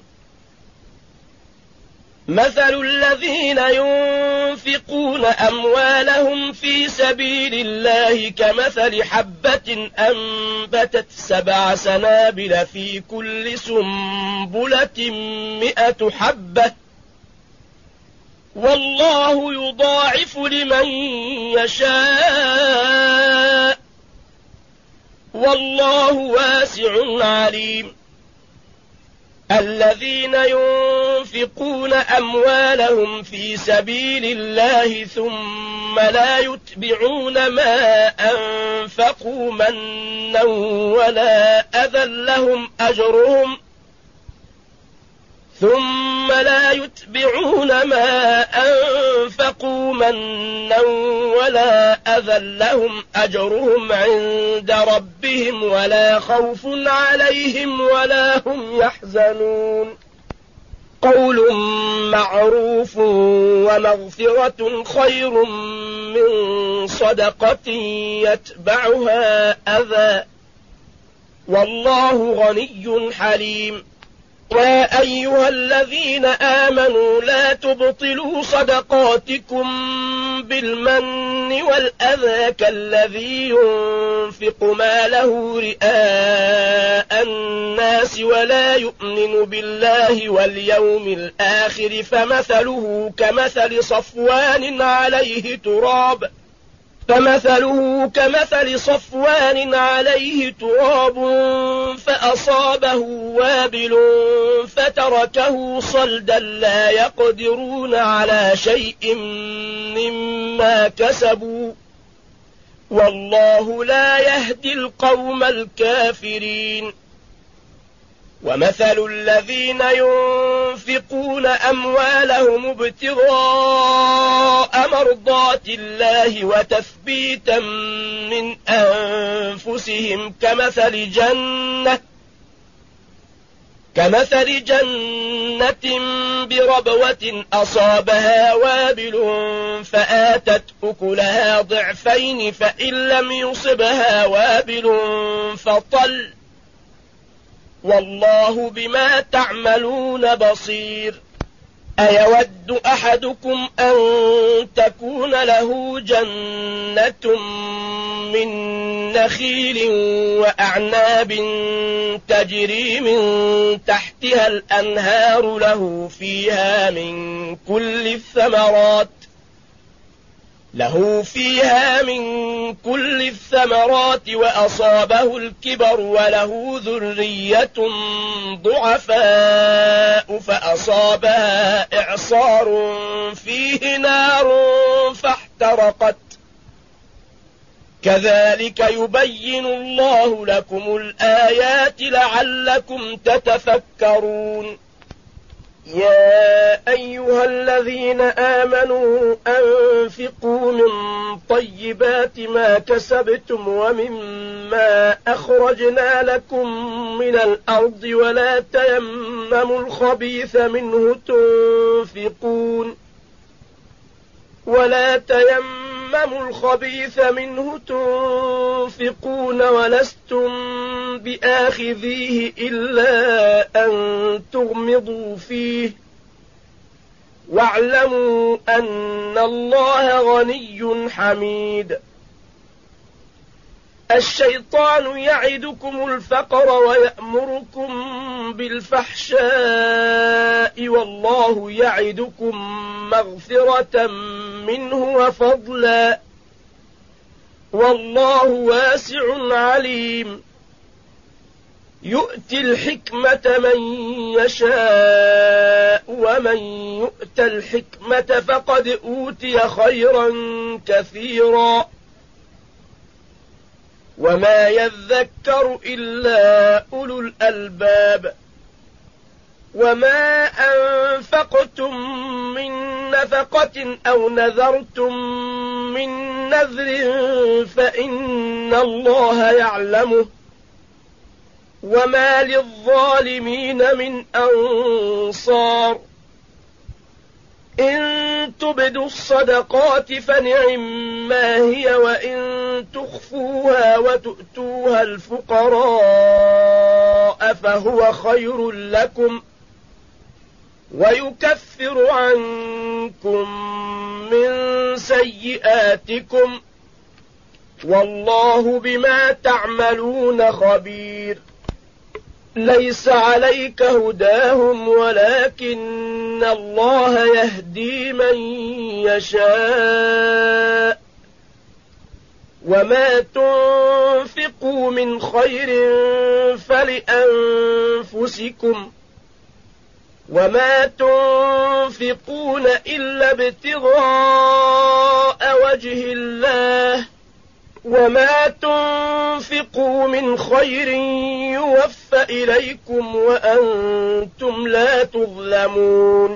مثل الذين ينفقون أموالهم في سبيل الله كمثل حبة أنبتت سبع سنابل في كل سنبلة مئة حبة والله يضاعف لمن يشاء والله واسع عليم. الذين ينفقون أموالهم في سبيل الله ثم لا يتبعون ما أنفقوا منا ولا أذى لهم أجرهم ثم لا يتبعون ما أنفقوا منا ولا أذى لهم أجرهم عند ربهم ولا خوف عليهم ولا هم يحزنون. قول معروف ومغفرة خير من صدقة يتبعها أذى والله غني حليم. يا أيها الذين آمنوا لا تبطلوا صدقاتكم بالمن والأذى كالذي ينفق ماله رئاء الناس ولا يؤمن بالله واليوم الآخر فمثله كمثل صفوان عليه تراب فمثله كمثل صفوان عليه تراب فأصابه وابل فتركه صلدا لا يقدرون على شيء مما كسبوا والله لا يهدي القوم الكافرين. ومثل الذين ينفقون أموالهم ابتغاء مرضات الله وتثبيتا من أنفسهم كمثل جنة كمثل جنة بربوة أصابها وابل فآتت أكلها ضعفين فإن لم يصبها وابل فطل والله بما تعملون بصير. أيود أحدكم أن تكون له جنة من نخيل وأعناب تجري من تحتها الأنهار له فيها من كل الثمرات له فيها من كل الثمرات وأصابه الكبر وله ذرية ضعفاء فأصابها إعصار فيه نار فاحترقت كذلك يبين الله لكم الآيات لعلكم تتفكرون. يا أيها الذين آمنوا أنفقوا من طيبات ما كسبتم ومما أخرجنا لكم من الأرض ولا تيمموا الخبيث منه تنفقون ولا تيمموا الخبيث منه تنفقون ولستم بآخذيه إلا أن تغمضوا فيه واعلموا أن الله غني حميد. الشيطان يعدكم الفقر ويأمركم بالفحشاء والله يعدكم مغفرة منه وفضلا والله واسع عليم. يؤتي الحكمة من يشاء ومن يؤت الحكمة فقد أوتي خيرا كثيرا وما يذكر إلا أولو الألباب. وما أنفقتم من نفقة أو نذرتم من نذر فإن الله يعلمه وما للظالمين من أنصار. إن تبدوا الصدقات فنعما هي وإن تخفوها وتؤتوها الفقراء فهو خير لكم ويكفر عنكم من سيئاتكم والله بما تعملون خبير. ليس عليك هداهم ولكن الله يهدي من يشاء وما تنفقوا من خير فلأنفسكم وما تنفقون إلا ابتغاء وجه الله وما تنفقوا من خير يوفى إليكم وأنتم لا تظلمون.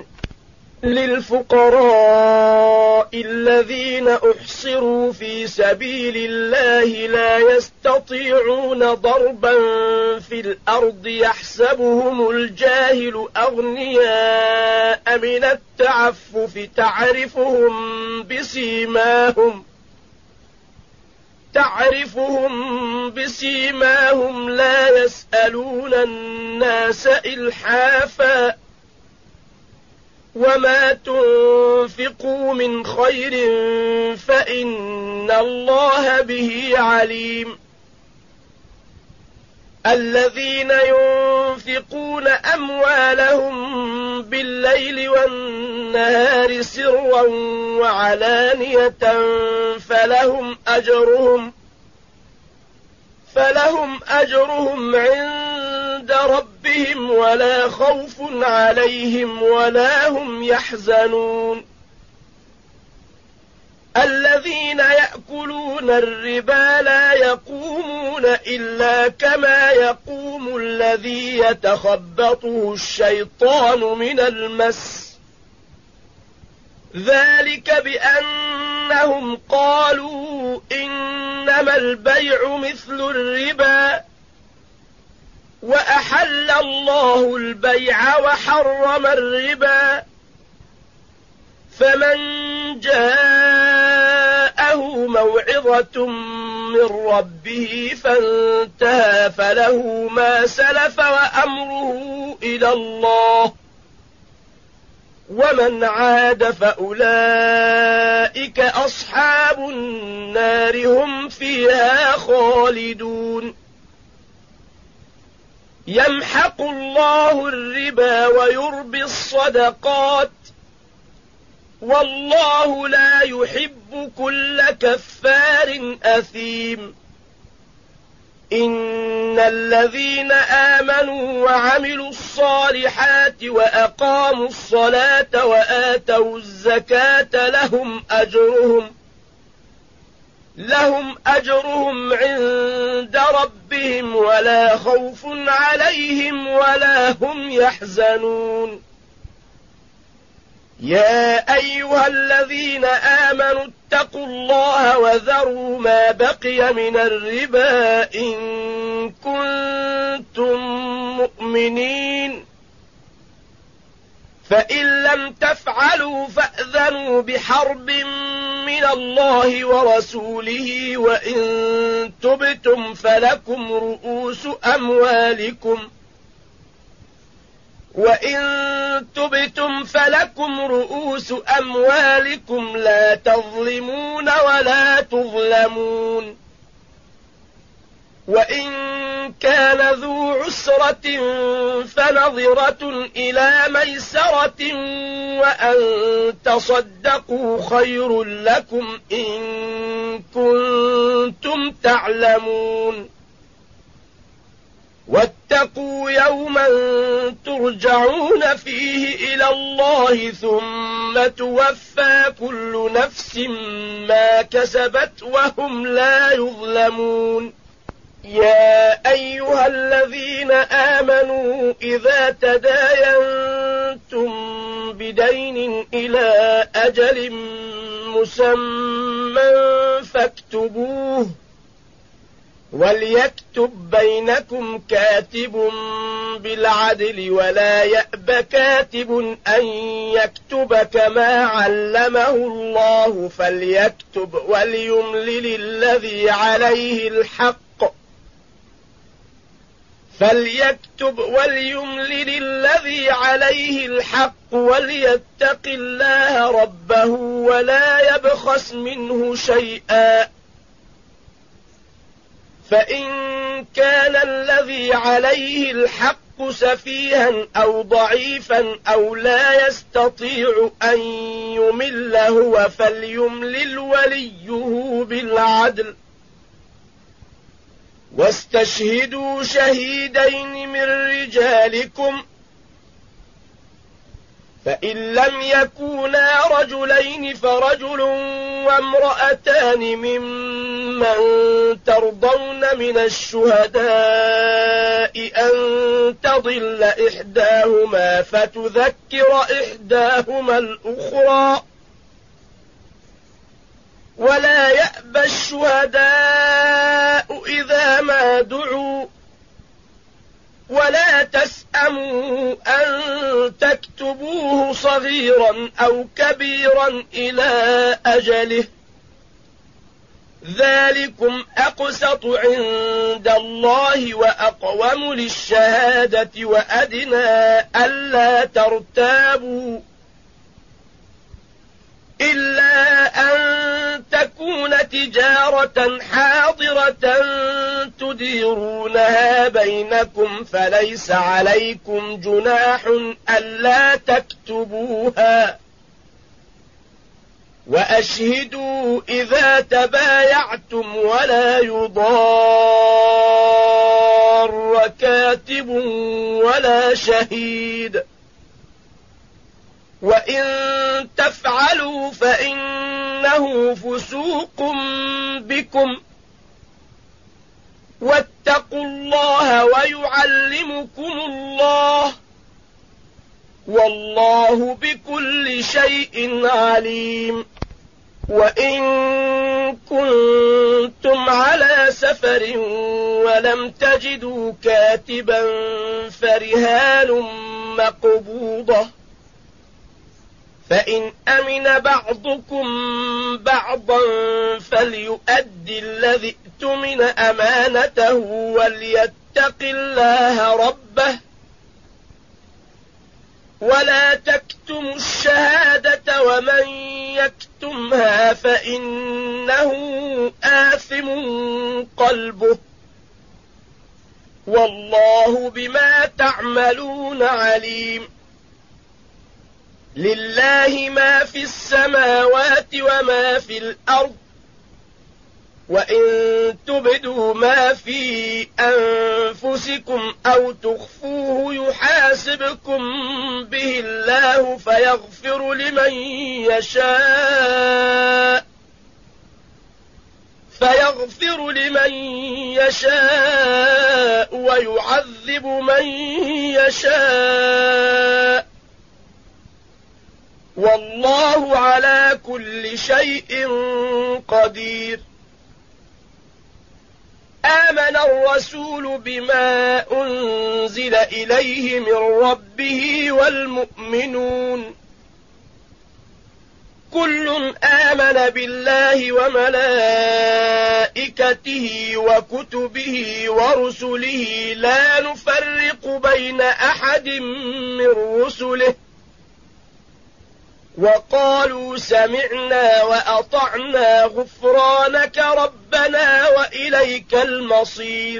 للفقراء الذين أحصروا في سبيل الله لا يستطيعون ضربا في الأرض يحسبهم الجاهل أغنياء من التعفف تعرفهم بسيماهم تعرفهم بسيماهم لا يسألون الناس إلحافا وما تنفقوا من خير فإن الله به عليم. الذين ينفقون أموالهم بالليل والنهار سرا وعلانية فلهم أجرهم فلهم أجرهم عند ربهم ولا خوف عليهم ولا هم يحزنون. الذين يأكلون الربا لا يقومون إلا كما يقوم الذي يتخبطه الشيطان من المس ذلك بأنهم قالوا إنما البيع مثل الربا وأحل الله البيع وحرم الربا فمن جاءه موعظة من ربه فانتهى فله ما سلف وأمره إلى الله ومن عاد فأولئك أصحاب النار هم فيها خالدون. يمحق الله الربا ويربي الصدقات والله لا يحب كل كفار أثيم. إن الذين آمنوا وعملوا الصالحات وأقاموا الصلاة وآتوا الزكاة لهم أجرهم لهم أجرهم عند ربهم ولا خوف عليهم ولا هم يحزنون. يا أيها الذين آمنوا اتقوا الله وذروا ما بقي من الربا إن كنتم مؤمنين فإن لم تفعلوا فأذنوا بحرب من الله ورسوله وإن تبتم فلكم رؤوس أموالكم وإن تبتم فلكم رؤوس أموالكم لا تظلمون ولا تظلمون. وإن كان ذو عسرة فنظرة إلى ميسرة وأن تصدقوا خير لكم إن كنتم تعلمون. واتقوا يوما ترجعون فيه إلى الله ثم توفى كل نفس ما كسبت وهم لا يظلمون. يا أيها الذين آمنوا إذا تداينتم بدين إلى أجل مسمى فاكتبوه وليكتب بينكم كاتب بالعدل ولا يأب كاتب أن يكتب كما علمه الله فليكتب وليملل الذي عليه الحق فليكتب وليملل الذي عليه الحق وليتق الله ربه ولا يبخس منه شيئا فإن كان الذي عليه الحق سفيها أو ضعيفا أو لا يستطيع أن يمل هو فليملل وليه بالعدل واستشهدوا شهيدين من رجالكم فإن لم يكونا رجلين فرجل وامرأتان ممن ترضون من الشهداء أن تضل إحداهما فتذكر إحداهما الأخرى ولا يأبى الشهداء إذا ما دعوا ولا تسأموا أن تكتبوه صغيرا أو كبيرا إلى أجله ذلكم أقسط عند الله وأقوم للشهادة وأدنى ألا ترتابوا إلا أن تكون تجارة حاضرة تديرونها بينكم فليس عليكم جناح ألا تكتبوها وأشهدوا إذا تبايعتم ولا يضار كاتب ولا شهيد وإن تفعلوا فإنه فسوق بكم واتقوا الله ويعلمكم الله والله بكل شيء عليم وإن كنتم على سفر ولم تجدوا كاتبا فرهان مقبوضة فإن أمن بعضكم بعضا فليؤدي الذي اؤتمن أمانته وليتق الله ربه ولا تكتموا الشهادة ومن يكتمها فإنه آثم قلبه والله بما تعملون عليم لله ما في السماوات وما في الأرض وإن تبدوا ما في أنفسكم أو تخفوه يحاسبكم به الله فيغفر لمن يشاء فيغفر لمن يشاء ويعذب من يشاء والله على كل شيء قدير آمن الرسول بما أنزل إليه من ربه والمؤمنون كل آمن بالله وملائكته وكتبه ورسله لا نفرق بين أحد من رسله وقالوا سمعنا وأطعنا غفرانك ربنا وإليك المصير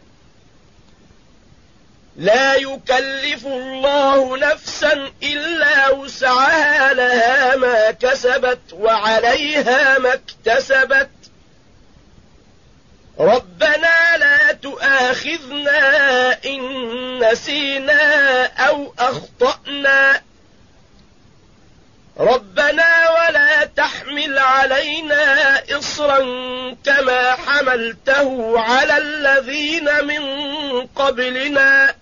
لا يكلف الله نفسا إلا وسعها لها ما كسبت وعليها ما اكتسبت ربنا لا تؤاخذنا إن نسينا أو أخطأنا ربنا ولا تحمل علينا إصرا كما حملته على الذين من قبلنا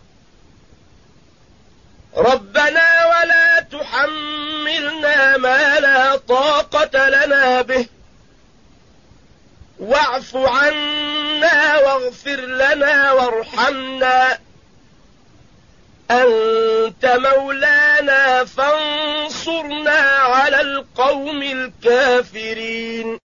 ربنا ولا تحملنا ما لا طاقة لنا به واعف عنا واغفر لنا وارحمنا أنت مولانا فانصرنا على القوم الكافرين